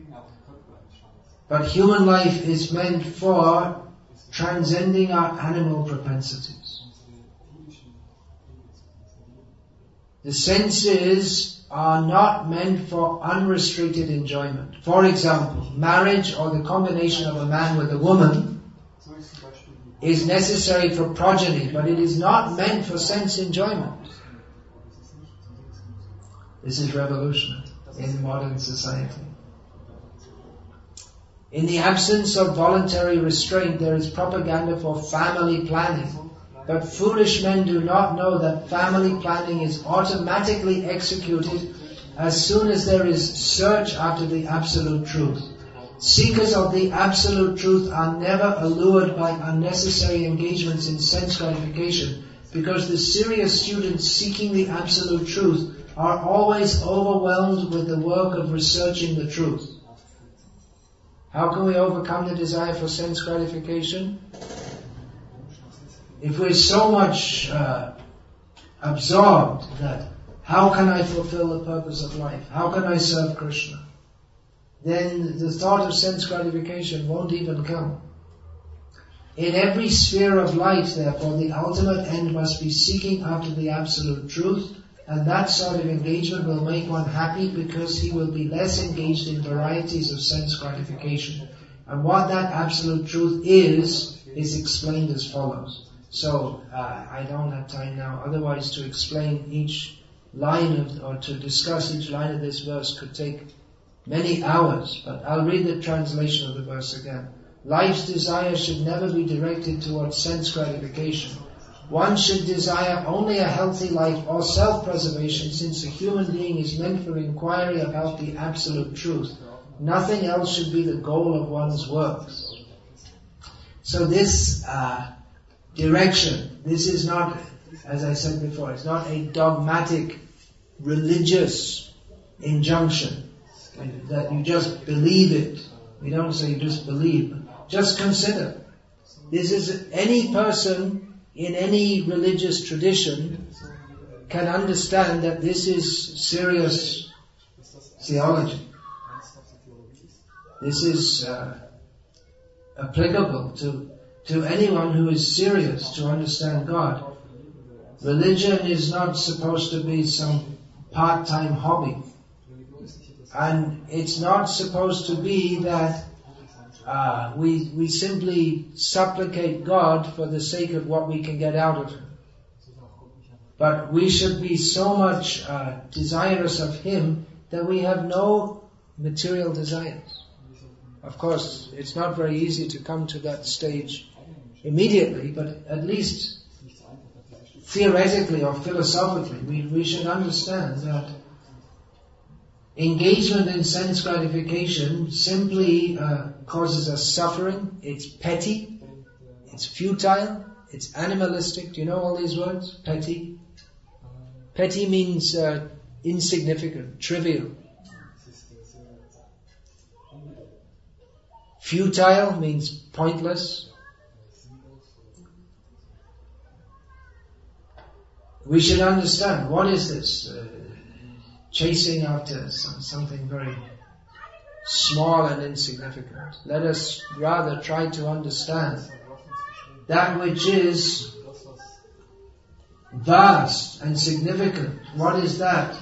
But human life is meant for transcending our animal propensities. The senses are not meant for unrestricted enjoyment. For example, marriage or the combination of a man with a woman is necessary for progeny, but it is not meant for sense enjoyment. This is revolutionary in modern society. In the absence of voluntary restraint, there is propaganda for family planning. But foolish men do not know that family planning is automatically executed as soon as there is search after the absolute truth. Seekers of the absolute truth are never allured by unnecessary engagements in sense gratification, because the serious students seeking the absolute truth are always overwhelmed with the work of researching the truth. How can we overcome the desire for sense gratification? If we're so much uh, absorbed that how can I fulfill the purpose of life? How can I serve Krishna? Then the thought of sense gratification won't even come. In every sphere of life, therefore, the ultimate end must be seeking after the absolute truth, and that sort of engagement will make one happy because he will be less engaged in varieties of sense gratification. And what that absolute truth is, is explained as follows. So, uh, I don't have time now otherwise to explain each line of, or to discuss each line of this verse could take many hours, but I'll read the translation of the verse again. Life's desire should never be directed towards sense gratification. One should desire only a healthy life or self-preservation, since a human being is meant for inquiry about the absolute truth. Nothing else should be the goal of one's works. So this uh, direction, this is not, as I said before, it's not a dogmatic religious injunction that you just believe it. We don't say you just believe. Just consider. This is any person in any religious tradition can understand that this is serious theology. This is uh, applicable to to anyone who is serious to understand God. Religion is not supposed to be some part-time hobby. And it's not supposed to be that uh, we we simply supplicate God for the sake of what we can get out of Him. But we should be so much uh, desirous of Him that we have no material desires. Of course, it's not very easy to come to that stage immediately, but at least theoretically or philosophically, we, we should understand that engagement in sense gratification simply uh, causes us suffering. It's petty, it's futile, it's animalistic. Do you know all these words? Petty. Petty means uh, insignificant, trivial. Futile means pointless. We should understand, what is this? Uh, chasing after some, something very small and insignificant. Let us rather try to understand that which is vast and significant. What is that?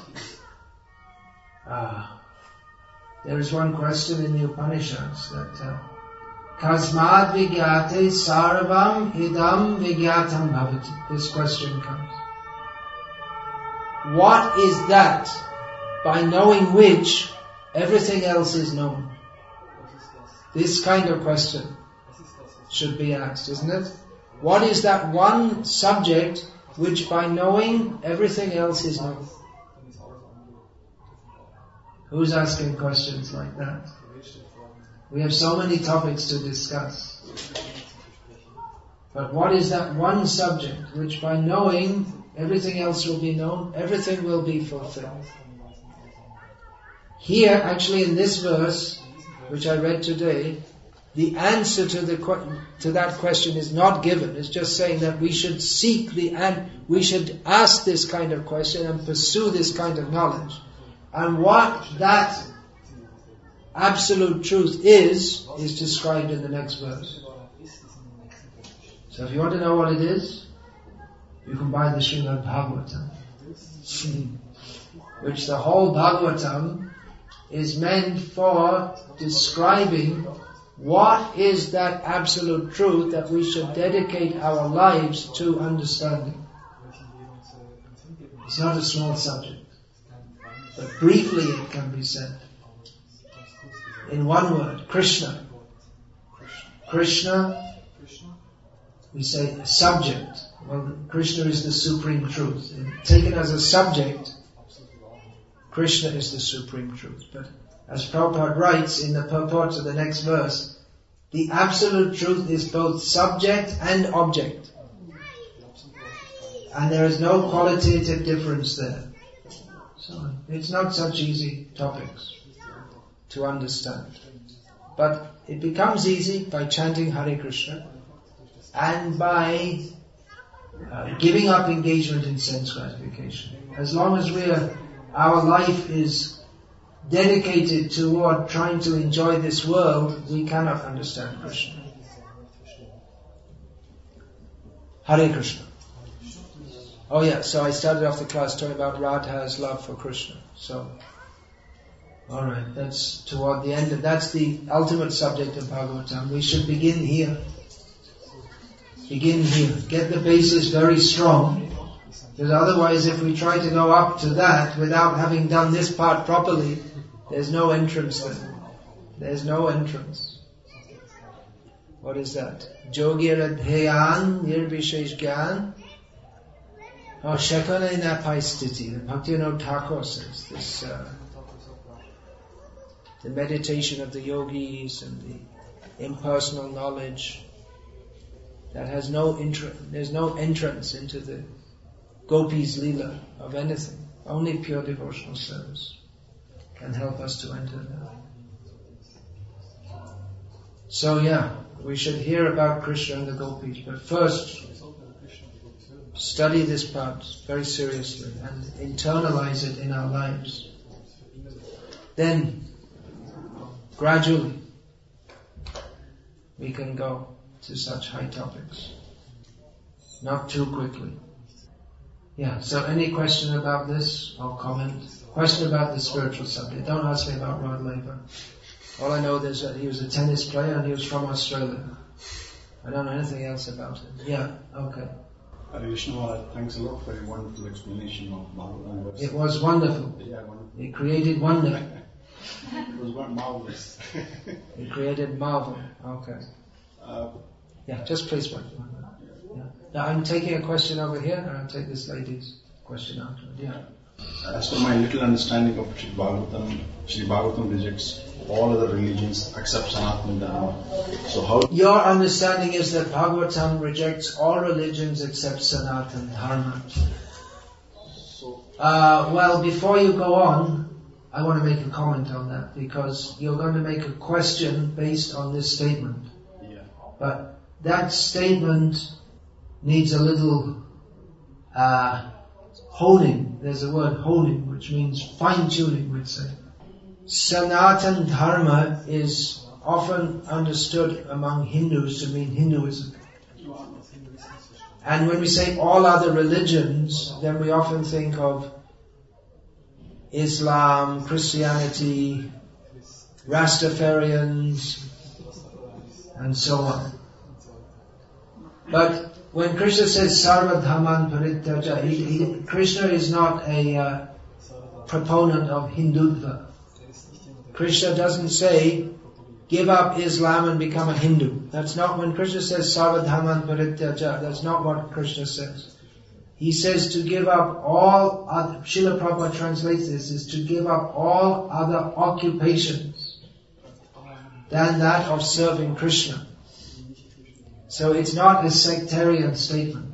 Ah, there is one question in the Upanishads that Kasmad vigyate sarvam idam vigyatam bhavati. This question comes. What is that by knowing which everything else is known? This kind of question should be asked, isn't it? What is that one subject which by knowing everything else is known? Who's asking questions like that? We have so many topics to discuss. But what is that one subject which by knowing everything else will be known, everything will be fulfilled? Here, actually in this verse, which I read today, the answer to the to that question is not given. It's just saying that we should seek the and we should ask this kind of question and pursue this kind of knowledge. And what that absolute truth is, is described in the next verse. So if you want to know what it is, you can buy the Srimad Bhagavatam, which the whole Bhagavatam is meant for describing what is that absolute truth that we should dedicate our lives to understanding. It's not a small subject, but briefly it can be said. In one word, Krishna. Krishna, we say a subject. Well, Krishna is the supreme truth. Taken as a subject, Krishna is the supreme truth. But as Prabhupada writes in the purport to the next verse, the absolute truth is both subject and object. And there is no qualitative difference there. So it's not such easy topics to understand. But it becomes easy by chanting Hare Krishna and by uh, giving up engagement in sense gratification. As long as we are, our life is dedicated toward trying to enjoy this world, we cannot understand Krishna. Hare Krishna. Oh yeah, so I started off the class talking about Radha's love for Krishna. So, alright, that's toward the end. That's the ultimate subject of Bhagavatam. We should begin here. Begin here. Get the basis very strong. Because otherwise, if we try to go up to that without having done this part properly, there's no entrance there. There's no entrance. What is that? Jogir Adhyayan Nirbishesh Gyan. Oh, Shekana in that Paistiti. Bhaktivinoda Thakur says this, uh, the meditation of the yogis and the impersonal knowledge that has no intra- there's no entrance into the gopis lila of anything. Only pure devotional service can help us to enter there. So yeah, we should hear about Krishna and the gopis, but first study this part very seriously and internalize it in our lives. Then, gradually, we can go to such high topics. Not too quickly. Yeah, so any question about this or comment? Question about the spiritual subject. Don't ask me about Rod Laver. All I know is that he was a tennis player and he was from Australia. I don't know anything else about him. Yeah, okay. Hare Krishna Maharaj, thanks a lot for your wonderful explanation of Bhagavatam. It was wonderful. Yeah, wonderful. It created wonder. It was marvelous. It created marvel. Okay. Uh, Yeah, just please wait. Yeah. Now I'm taking a question over here, and I'll take this lady's question afterward. Yeah. As per my little understanding of Sri Bhagavatam, Sri Bhagavatam rejects all other religions except Sanatana Dharma. So how? Your understanding is that Bhagavatam rejects all religions except Sanatana Dharma. So, uh, well, before you go on, I want to make a comment on that, because you're going to make a question based on this statement. yeah. But that statement needs a little uh, honing. There's a word honing, which means fine-tuning, we'd say. Sanatana Dharma is often understood among Hindus to mean Hinduism. And when we say all other religions, then we often think of Islam, Christianity, Rastafarians, and so on. But when Krishna says Sarva Dhamman Parityaja, he, he, Krishna is not a uh, proponent of Hindutva. Krishna doesn't say, give up Islam and become a Hindu. That's not when Krishna says Sarva Dhamman Parityaja. That's not what Krishna says. He says to give up all other, Srila Prabhupada translates this, is to give up all other occupations than that of serving Krishna. So it's not a sectarian statement.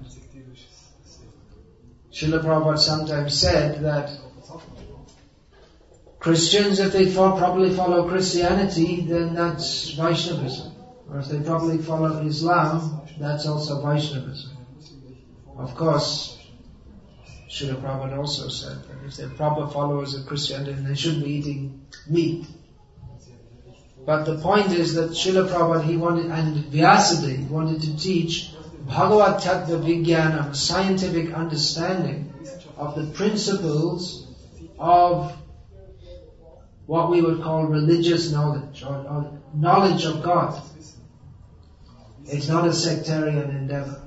Srila Prabhupada sometimes said that Christians, if they properly follow Christianity, then that's Vaishnavism. Or if they properly follow Islam, that's also Vaishnavism. Of course, Srila Prabhupada also said that if they're proper followers of Christianity, then they shouldn't be eating meat. But the point is that Srila Prabhupada, he wanted, and Vyasadeva wanted to teach Bhagavad Tattva Vijnana, scientific understanding of the principles of what we would call religious knowledge, or, or knowledge of God. It's not a sectarian endeavor.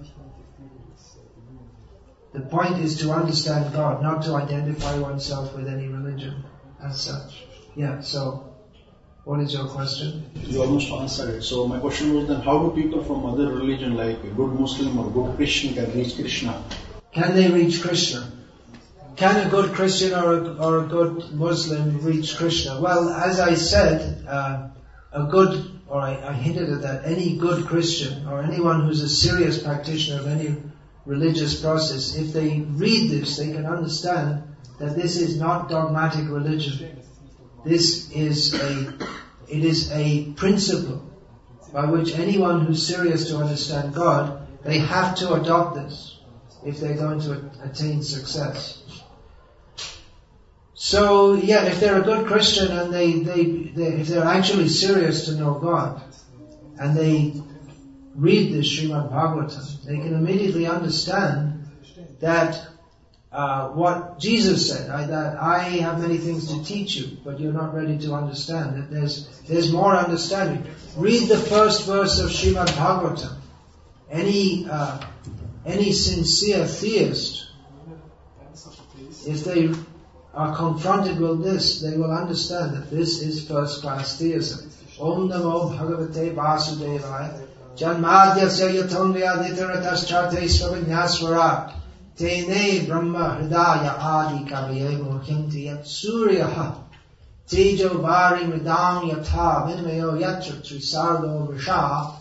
The point is to understand God, not to identify oneself with any religion as such. Yeah, so what is your question? You almost answered it. So my question was then, how do people from other religion like a good Muslim or good Christian can reach Krishna? Can they reach Krishna? Can a good Christian or a, or a good Muslim reach Krishna? Well, as I said, uh, a good, or I, I hinted at that, any good Christian or anyone who's a serious practitioner of any religious process, if they read this, they can understand that this is not dogmatic religion. This is a, it is a principle by which anyone who's serious to understand God, they have to adopt this if they're going to attain success. So, yeah, if they're a good Christian and they, they, they if they're actually serious to know God, and they read this Srimad Bhagavatam, they can immediately understand that uh, what Jesus said, I, that I have many things to teach you, but you're not ready to understand. That there's there's more understanding. Read the first verse of Srimad Bhagavatam. Any uh, any sincere theist if they are confronted with this, they will understand that this is first-class theism. Om Namo Bhagavate Vasudevaya Janmadhyasya Yatonvyaditarataschate Svavijnasvarat Tene Brahma Hridaya Adi Kaviye Murkinti Yat Suryaha Tejo Vari Mridam Yatha Vinmayo Yatra Trisargo Vrisha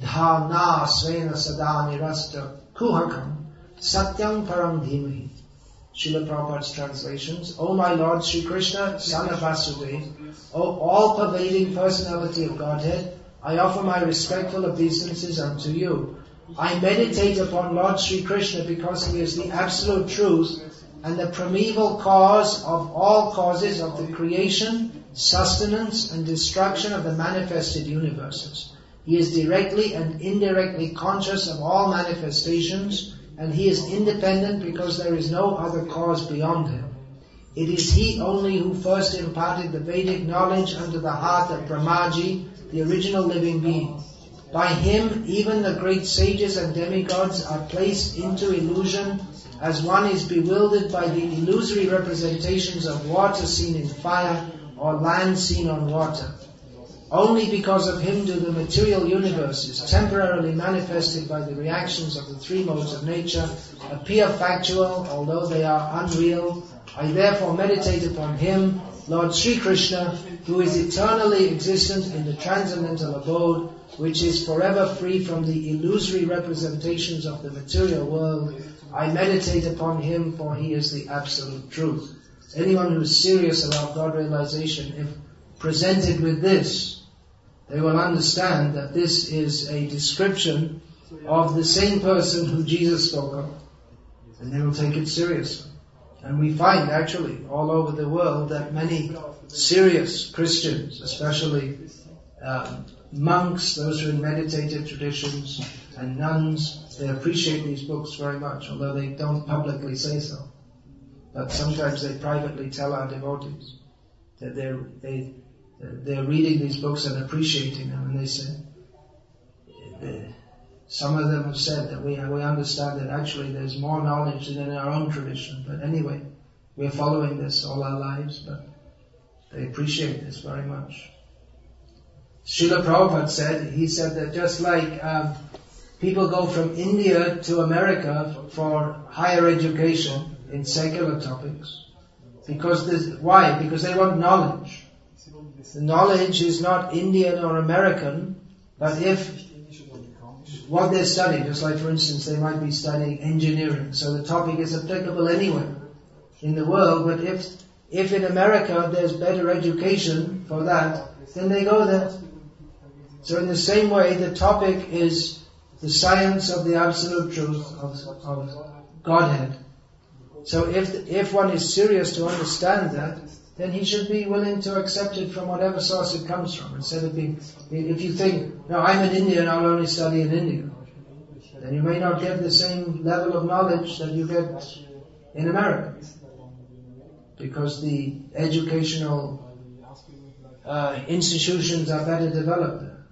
Dhavna Svena Sadani Rasta Kuhakam Satyam Param Dhimahi. Srila Prabhupada's translations. O my Lord Sri Krishna, son of Vasudeva, O all-pervading personality of Godhead, I offer my respectful obeisances unto you. I meditate upon Lord Sri Krishna because he is the absolute truth and the primeval cause of all causes of the creation, sustenance and destruction of the manifested universes. He is directly and indirectly conscious of all manifestations, and he is independent because there is no other cause beyond him. It is he only who first imparted the Vedic knowledge unto the heart of Brahmaji, the original living being. By him, even the great sages and demigods are placed into illusion, as one is bewildered by the illusory representations of water seen in fire or land seen on water. Only because of him do the material universes, temporarily manifested by the reactions of the three modes of nature, appear factual, although they are unreal. I therefore meditate upon him, Lord Sri Krishna, who is eternally existent in the transcendental abode, which is forever free from the illusory representations of the material world. I meditate upon him, for he is the absolute truth. Anyone who is serious about God realization, if presented with this, they will understand that this is a description of the same person who Jesus spoke of, and they will take it seriously. And we find actually all over the world that many serious Christians, especially um, monks, those who are in meditative traditions, and nuns, they appreciate these books very much, although they don't publicly say so. But sometimes they privately tell our devotees that they're, they they're reading these books and appreciating them, and they say, some of them have said that we we understand that actually there's more knowledge than in our own tradition. But anyway, we're following this all our lives, but they appreciate this very much. Srila Prabhupada said, he said that just like um, people go from India to America for higher education in secular topics, because this, why? Because they want knowledge. The knowledge is not Indian or American, but if what they're studying, just like for instance they might be studying engineering, so the topic is applicable anywhere in the world, but if if in America there's better education for that, then they go there. So in the same way, the topic is the science of the absolute truth of, of Godhead. So if if one is serious to understand that, then he should be willing to accept it from whatever source it comes from. Instead of being, if you think, no, I'm an Indian, I'll only study in India, then you may not get the same level of knowledge that you get in America. Because the educational uh, institutions are better developed there.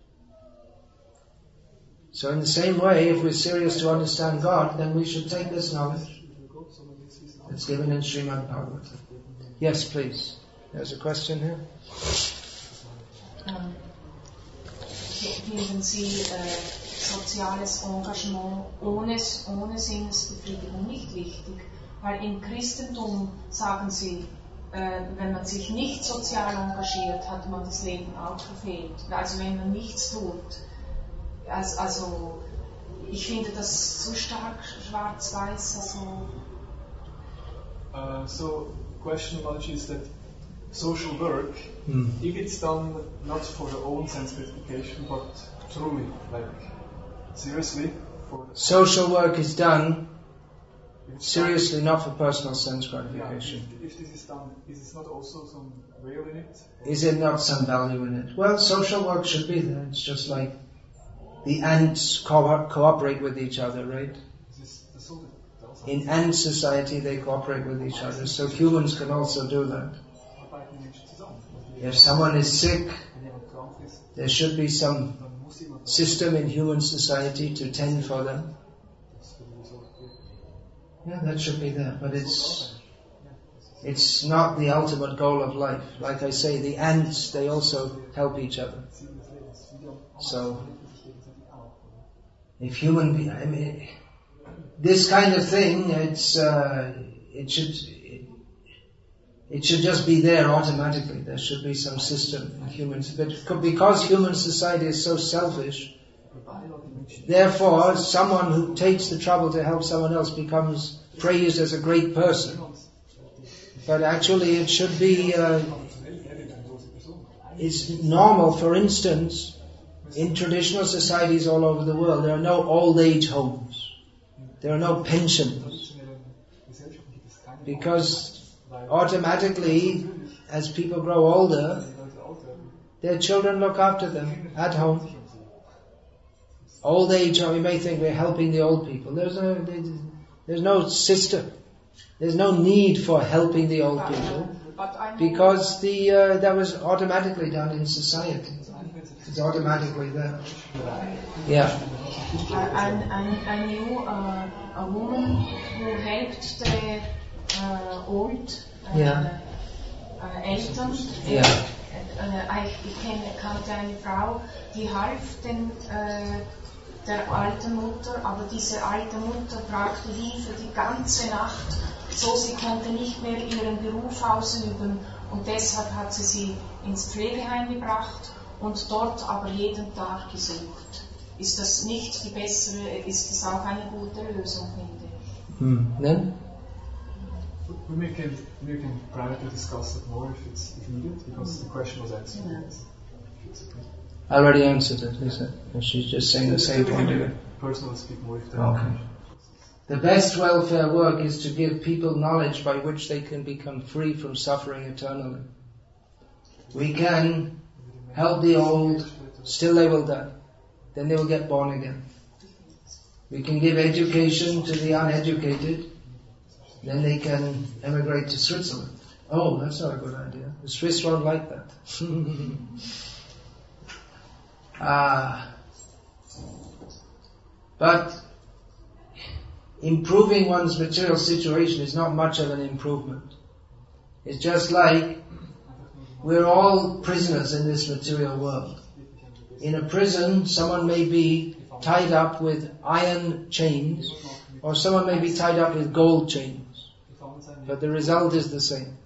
So in the same way, if we're serious to understand God, then we should take this knowledge. It's given in Srimad Bhagavatam. Yes, please. There's a question here. Um, finden Sie äh, soziales Engagement ohne, ohne Sinnesbefriedigung nicht wichtig? Weil im Christentum sagen Sie, äh, wenn man sich nicht sozial engagiert, hat man das Leben auch verfehlt. Also wenn man nichts tut. Also, also ich finde das so stark schwarz-weiß. Also uh, so question much is that social work, hmm. if it's done not for your own sense gratification, but truly, like seriously, for social work is done seriously, not for personal sense gratification. Yeah, if, if this is done, is it not also some value in it? Is it not some value in it? Well, social work should be there. It's just like the ants co- cooperate with each other, right? In ant society, they cooperate with each other, so humans can also do that. If someone is sick, there should be some system in human society to tend for them. Yeah, that should be there, but it's It's not the ultimate goal of life. Like I say, the ants, they also help each other. So, if human be- I mean, this kind of thing, it's, uh, it should, it, it should just be there automatically. There should be some system in humans. But because human society is so selfish, therefore, someone who takes the trouble to help someone else becomes praised as a great person. But actually it should be, uh, it's normal. For instance, in traditional societies all over the world, there are no old age homes. There are no pensions. Because automatically, as people grow older, their children look after them at home. Old age, or you may think we're helping the old people. There's no, there's no system. There's no need for helping the old people, because the uh, that was automatically done in society. It's automatically there. Yeah. I, I, I knew uh, a woman who helped the uh, old uh, Yeah. uh, Eltern. Ja. Äh, ich kenne, kannte eine Frau, die half den, äh, der alten Mutter, aber diese alte Mutter brauchte Hilfe die ganze Nacht, so sie konnte nicht mehr ihren Beruf ausüben, und deshalb hat sie sie ins Pflegeheim gebracht und dort aber jeden Tag gesucht. Ist das nicht die bessere, ist das auch eine gute Lösung, finde ich? Hmm. Then? We can, we can privately discuss it more if it's if needed, because the question was answered. I already answered it, is it? And she's just saying the same point again. Personally speak more if Okay. The best welfare work is to give people knowledge by which they can become free from suffering eternally. We can help the old, still they will die. Then they will get born again. We can give education to the uneducated, then they can emigrate to Switzerland. Oh, that's not a good idea. The Swiss won't like that. uh, but improving one's material situation is not much of an improvement. It's just like we're all prisoners in this material world. In a prison, someone may be tied up with iron chains, or someone may be tied up with gold chains. But the result is the same.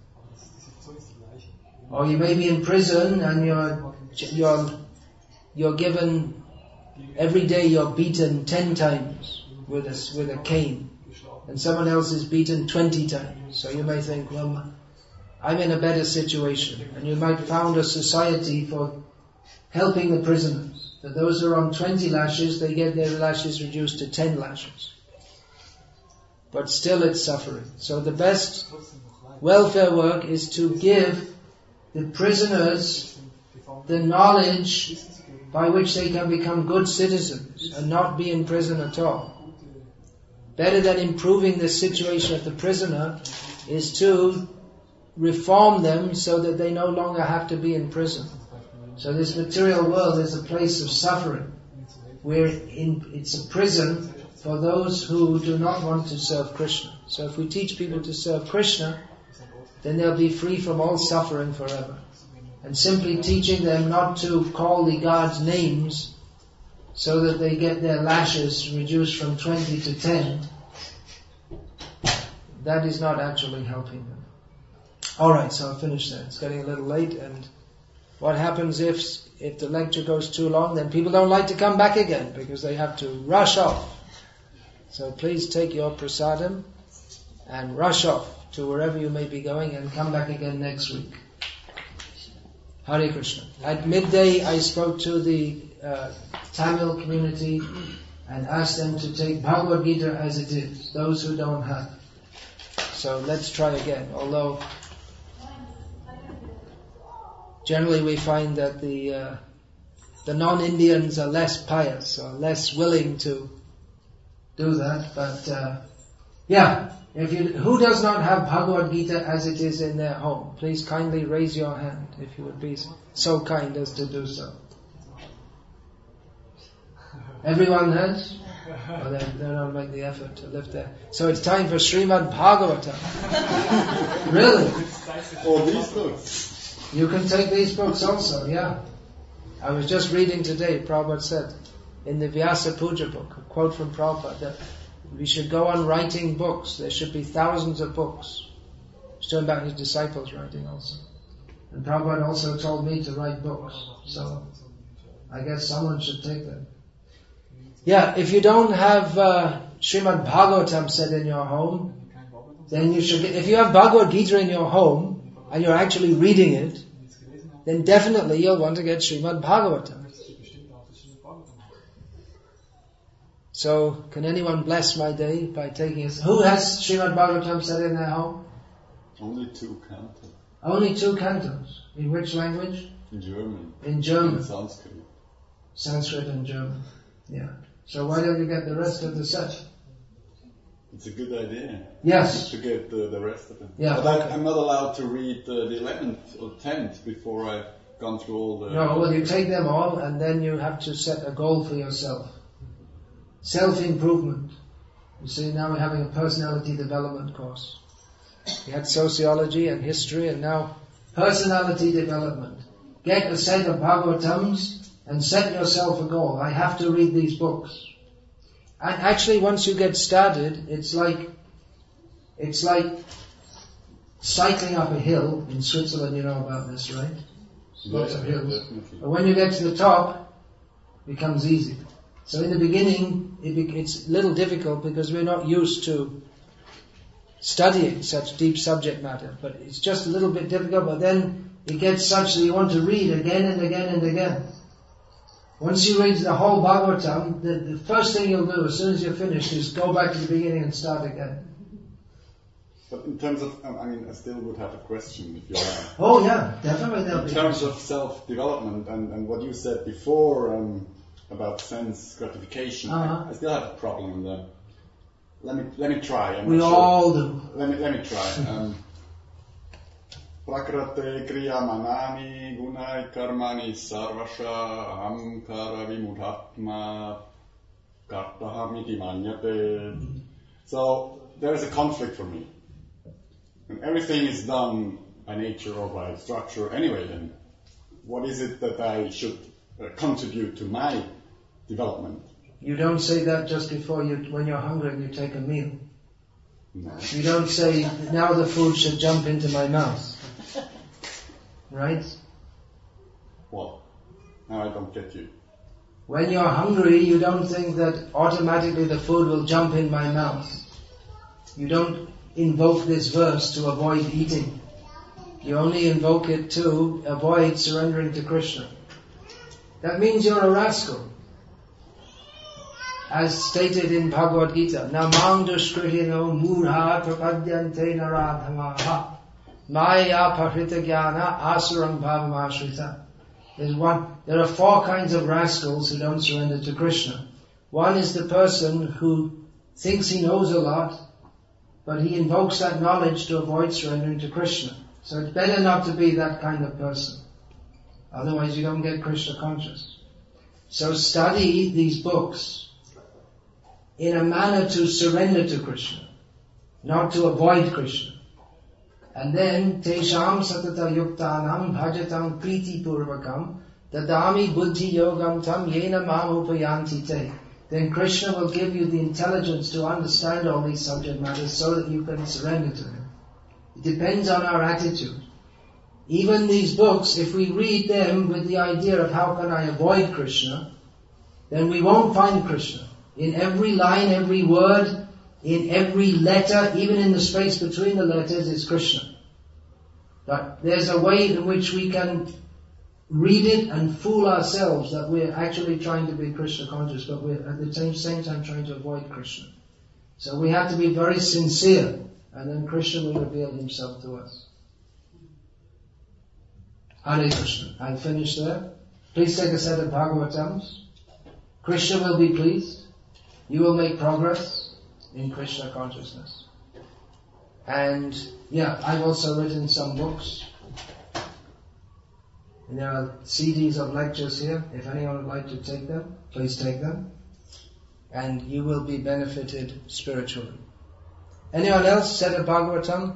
Or you may be in prison and you're, you're, you're given, every day you're beaten ten times with a, with a cane. And someone else is beaten twenty times. So you may think, well, I'm in a better situation. And you might found a society for helping the prisoners. That those who are on twenty lashes, they get their lashes reduced to ten lashes. But still it's suffering. So the best welfare work is to give the prisoners the knowledge by which they can become good citizens and not be in prison at all. Better than improving the situation of the prisoner is to reform them so that they no longer have to be in prison. So this material world is a place of suffering. We're in, it's a prison for those who do not want to serve Krishna. So if we teach people to serve Krishna, then they'll be free from all suffering forever. And simply teaching them not to call the gods names so that they get their lashes reduced from twenty to ten, that is not actually helping them. Alright, so I'll finish there. It's getting a little late, and what happens if if the lecture goes too long, then people don't like to come back again because they have to rush off. So please take your prasadam and rush off to wherever you may be going and come back again next week. Hare Krishna. At midday I spoke to the uh, Tamil community and asked them to take Bhagavad Gita as it is, those who don't have. So let's try again, although generally we find that the uh, the non-Indians are less pious or less willing to do that, but uh, yeah, if you, who does not have Bhagavad Gita as it is in their home? Please kindly raise your hand if you would be so kind as to do so. Everyone has? Or they, they don't make the effort to lift their... So it's time for Srimad Bhagavatam. Really? All these books. You can take these books also, yeah. I was just reading today, Prabhupada said, in the Vyasa Puja book, a quote from Prabhupada, that we should go on writing books. There should be thousands of books. He's talking about his disciples writing also. And Prabhupada also told me to write books. So, I guess someone should take them. Yeah, if you don't have uh, Srimad Bhagavatam set in your home, then you should get, if you have Bhagavad Gita in your home, and you're actually reading it, then definitely you'll want to get Srimad Bhagavatam. So, can anyone bless my day by taking it? Who has Srimad Bhagavatam set in their home? Only two cantos. Only two cantos. In which language? In German. In German. In Sanskrit. Sanskrit and German. Yeah. So why don't you get the rest of the set? It's a good idea. Yes. To get the, the rest of it. Yeah. But I, I'm not allowed to read uh, the eleventh or tenth before I've gone through all the... No, well you take them all and then you have to set a goal for yourself. Self-improvement. You see, now we're having a personality development course. We had sociology and history and now personality development. Get a set of Bhagavatams and set yourself a goal. I have to read these books. And actually once you get started, it's like, it's like cycling up a hill. In Switzerland you know about this, right? Lots Yeah, of yeah, hills. definitely. But when you get to the top, it becomes easy. So in the beginning, it be, it's a little difficult because we're not used to studying such deep subject matter. But it's just a little bit difficult, but then it gets such that you want to read again and again and again. Once you read the whole Bhagavatam, the, the first thing you'll do as soon as you're finished is go back to the beginning and start again. But in terms of, um, I mean, I still would have a question if you have. Oh yeah, definitely there'll In be. terms of self-development and, and what you said before um, about sense gratification, Uh-huh. I, I still have a problem there. Let me let me try. I'm We not sure. all do. Let me let me try. Um, Prakrate kriya manani gunai karmani sarvasha ahamkara vimudhatma kartahamiti manyate. So there is a conflict for me. And everything is done by nature or by structure anyway, then what is it that I should uh, contribute to my development? You don't say that just before you, when you're hungry and you take a meal. No. You don't say, now the food should jump into my mouth. Right? Well, now I don't get you. When you're hungry, you don't think that automatically the food will jump in my mouth. You don't invoke this verse to avoid eating. You only invoke it to avoid surrendering to Krishna. That means you're a rascal. As stated in Bhagavad Gita, Namang dushkrihino murha prapadyante naradhamaha maya pahrita jnana asurang bhavamashrita. There's one, there are four kinds of rascals who don't surrender to Krishna. One is the person who thinks he knows a lot, but he invokes that knowledge to avoid surrendering to Krishna. So it's better not to be that kind of person. Otherwise you don't get Krishna conscious. So study these books in a manner to surrender to Krishna, not to avoid Krishna. And then, Tesham satata yuktanam bhajatam priti purvakam dadami buddhi yogam tam yena mam upayanti te. Then Krishna will give you the intelligence to understand all these subject matters so that you can surrender to Him. It depends on our attitude. Even these books, if we read them with the idea of how can I avoid Krishna, then we won't find Krishna. In every line, every word, in every letter, even in the space between the letters is Krishna. But there's a way in which we can read it and fool ourselves that we're actually trying to be Krishna conscious, but we're at the same, same time trying to avoid Krishna. So we have to be very sincere, and then Krishna will reveal Himself to us. Hare Krishna. I'll finish there. Please take a set of Bhagavatams. Krishna will be pleased. You will make progress in Krishna consciousness. And yeah, I've also written some books. And there are C Ds of lectures here. If anyone would like to take them, please take them. and you will be benefited spiritually. Anyone else said a Bhagavatam?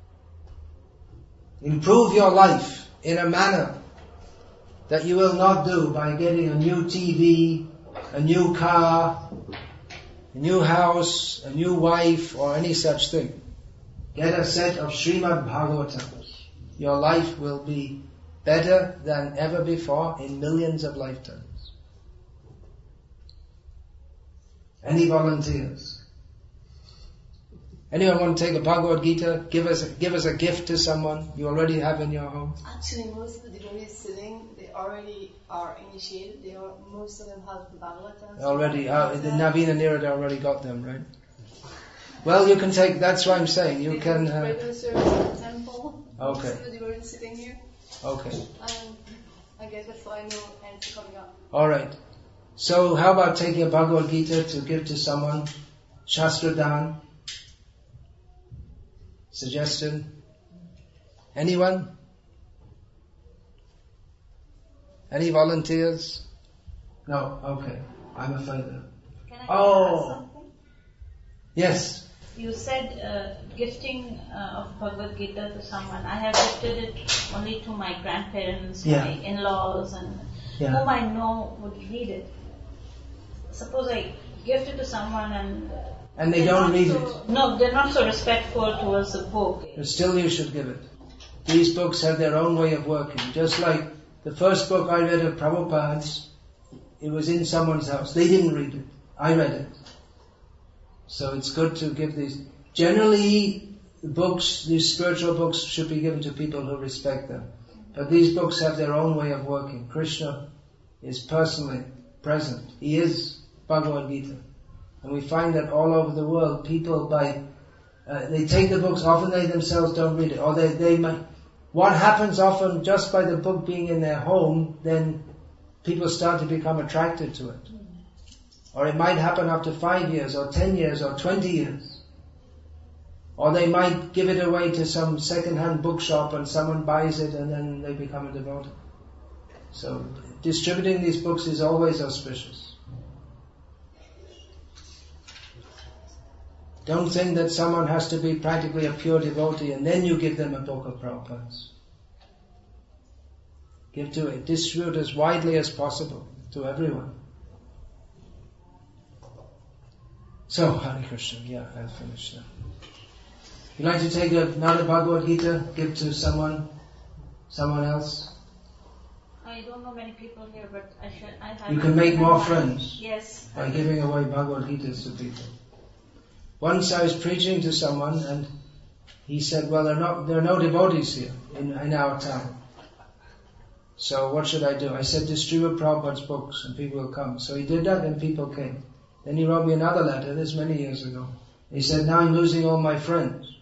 Improve your life in a manner that you will not do by getting a new T V, a new car, a new house, a new wife, or any such thing. Get a set of Srimad Bhagavatams. Your life will be better than ever before in millions of lifetimes. Any volunteers? Anyone want to take a Bhagavad Gita? Give us a, give us a gift to someone you already have in your home. Actually, most of the devotees sitting, they already are initiated. They are, most of them have the Bhagavatam. Already, uh, the Navina Nirada already got them, right? Well, you can take, that's what I'm saying. You can... Uh, regular service at the temple. Okay. Most of the devotees sitting here. Okay. Um, I guess the final answer coming up. Alright. So, how about taking a Bhagavad Gita to give to someone? Shastra Dan? Suggestion? Anyone? Any volunteers? No? Okay. I'm afraid of. Can I Oh. ask something? Yes. You said uh, gifting uh, of Bhagavad Gita to someone. I have gifted it only to my grandparents, Yeah. my in-laws, and Yeah. whom I know would read it. Suppose I gift it to someone and... Uh, And they they're don't not read so, it. No, they're not so respectful towards the book. But still you should give it. These books have their own way of working. Just like the first book I read of Prabhupada's, it was in someone's house. They didn't read it. I read it. So it's good to give these. Generally, the books, these spiritual books should be given to people who respect them. But these books have their own way of working. Krishna is personally present. He is Bhagavad Gita. And we find that all over the world, people by, uh, they take the books, often they themselves don't read it. Or they, they might, what happens often just by the book being in their home, then people start to become attracted to it. Or it might happen after five years, or ten years, or twenty years. Or they might give it away to some second-hand bookshop and someone buys it and then they become a devotee. So distributing these books is always auspicious. Don't think that someone has to be practically a pure devotee and then you give them a book of Prabhupada's. Give to it. Distribute as widely as possible to everyone. So, Hare Krishna. Yeah, I'll finish now. You'd like to take another Bhagavad Gita, give to someone, someone else? I don't know many people here, but I should. I have. You can make more friends. Yes. By giving away Bhagavad Gitas to people. Once I was preaching to someone and he said, well, there are, not, there are no devotees here in, in our town. So what should I do? I said, distribute Prabhupada's books and people will come. So he did that and people came. Then he wrote me another letter, this many years ago. He said, now I'm losing all my friends.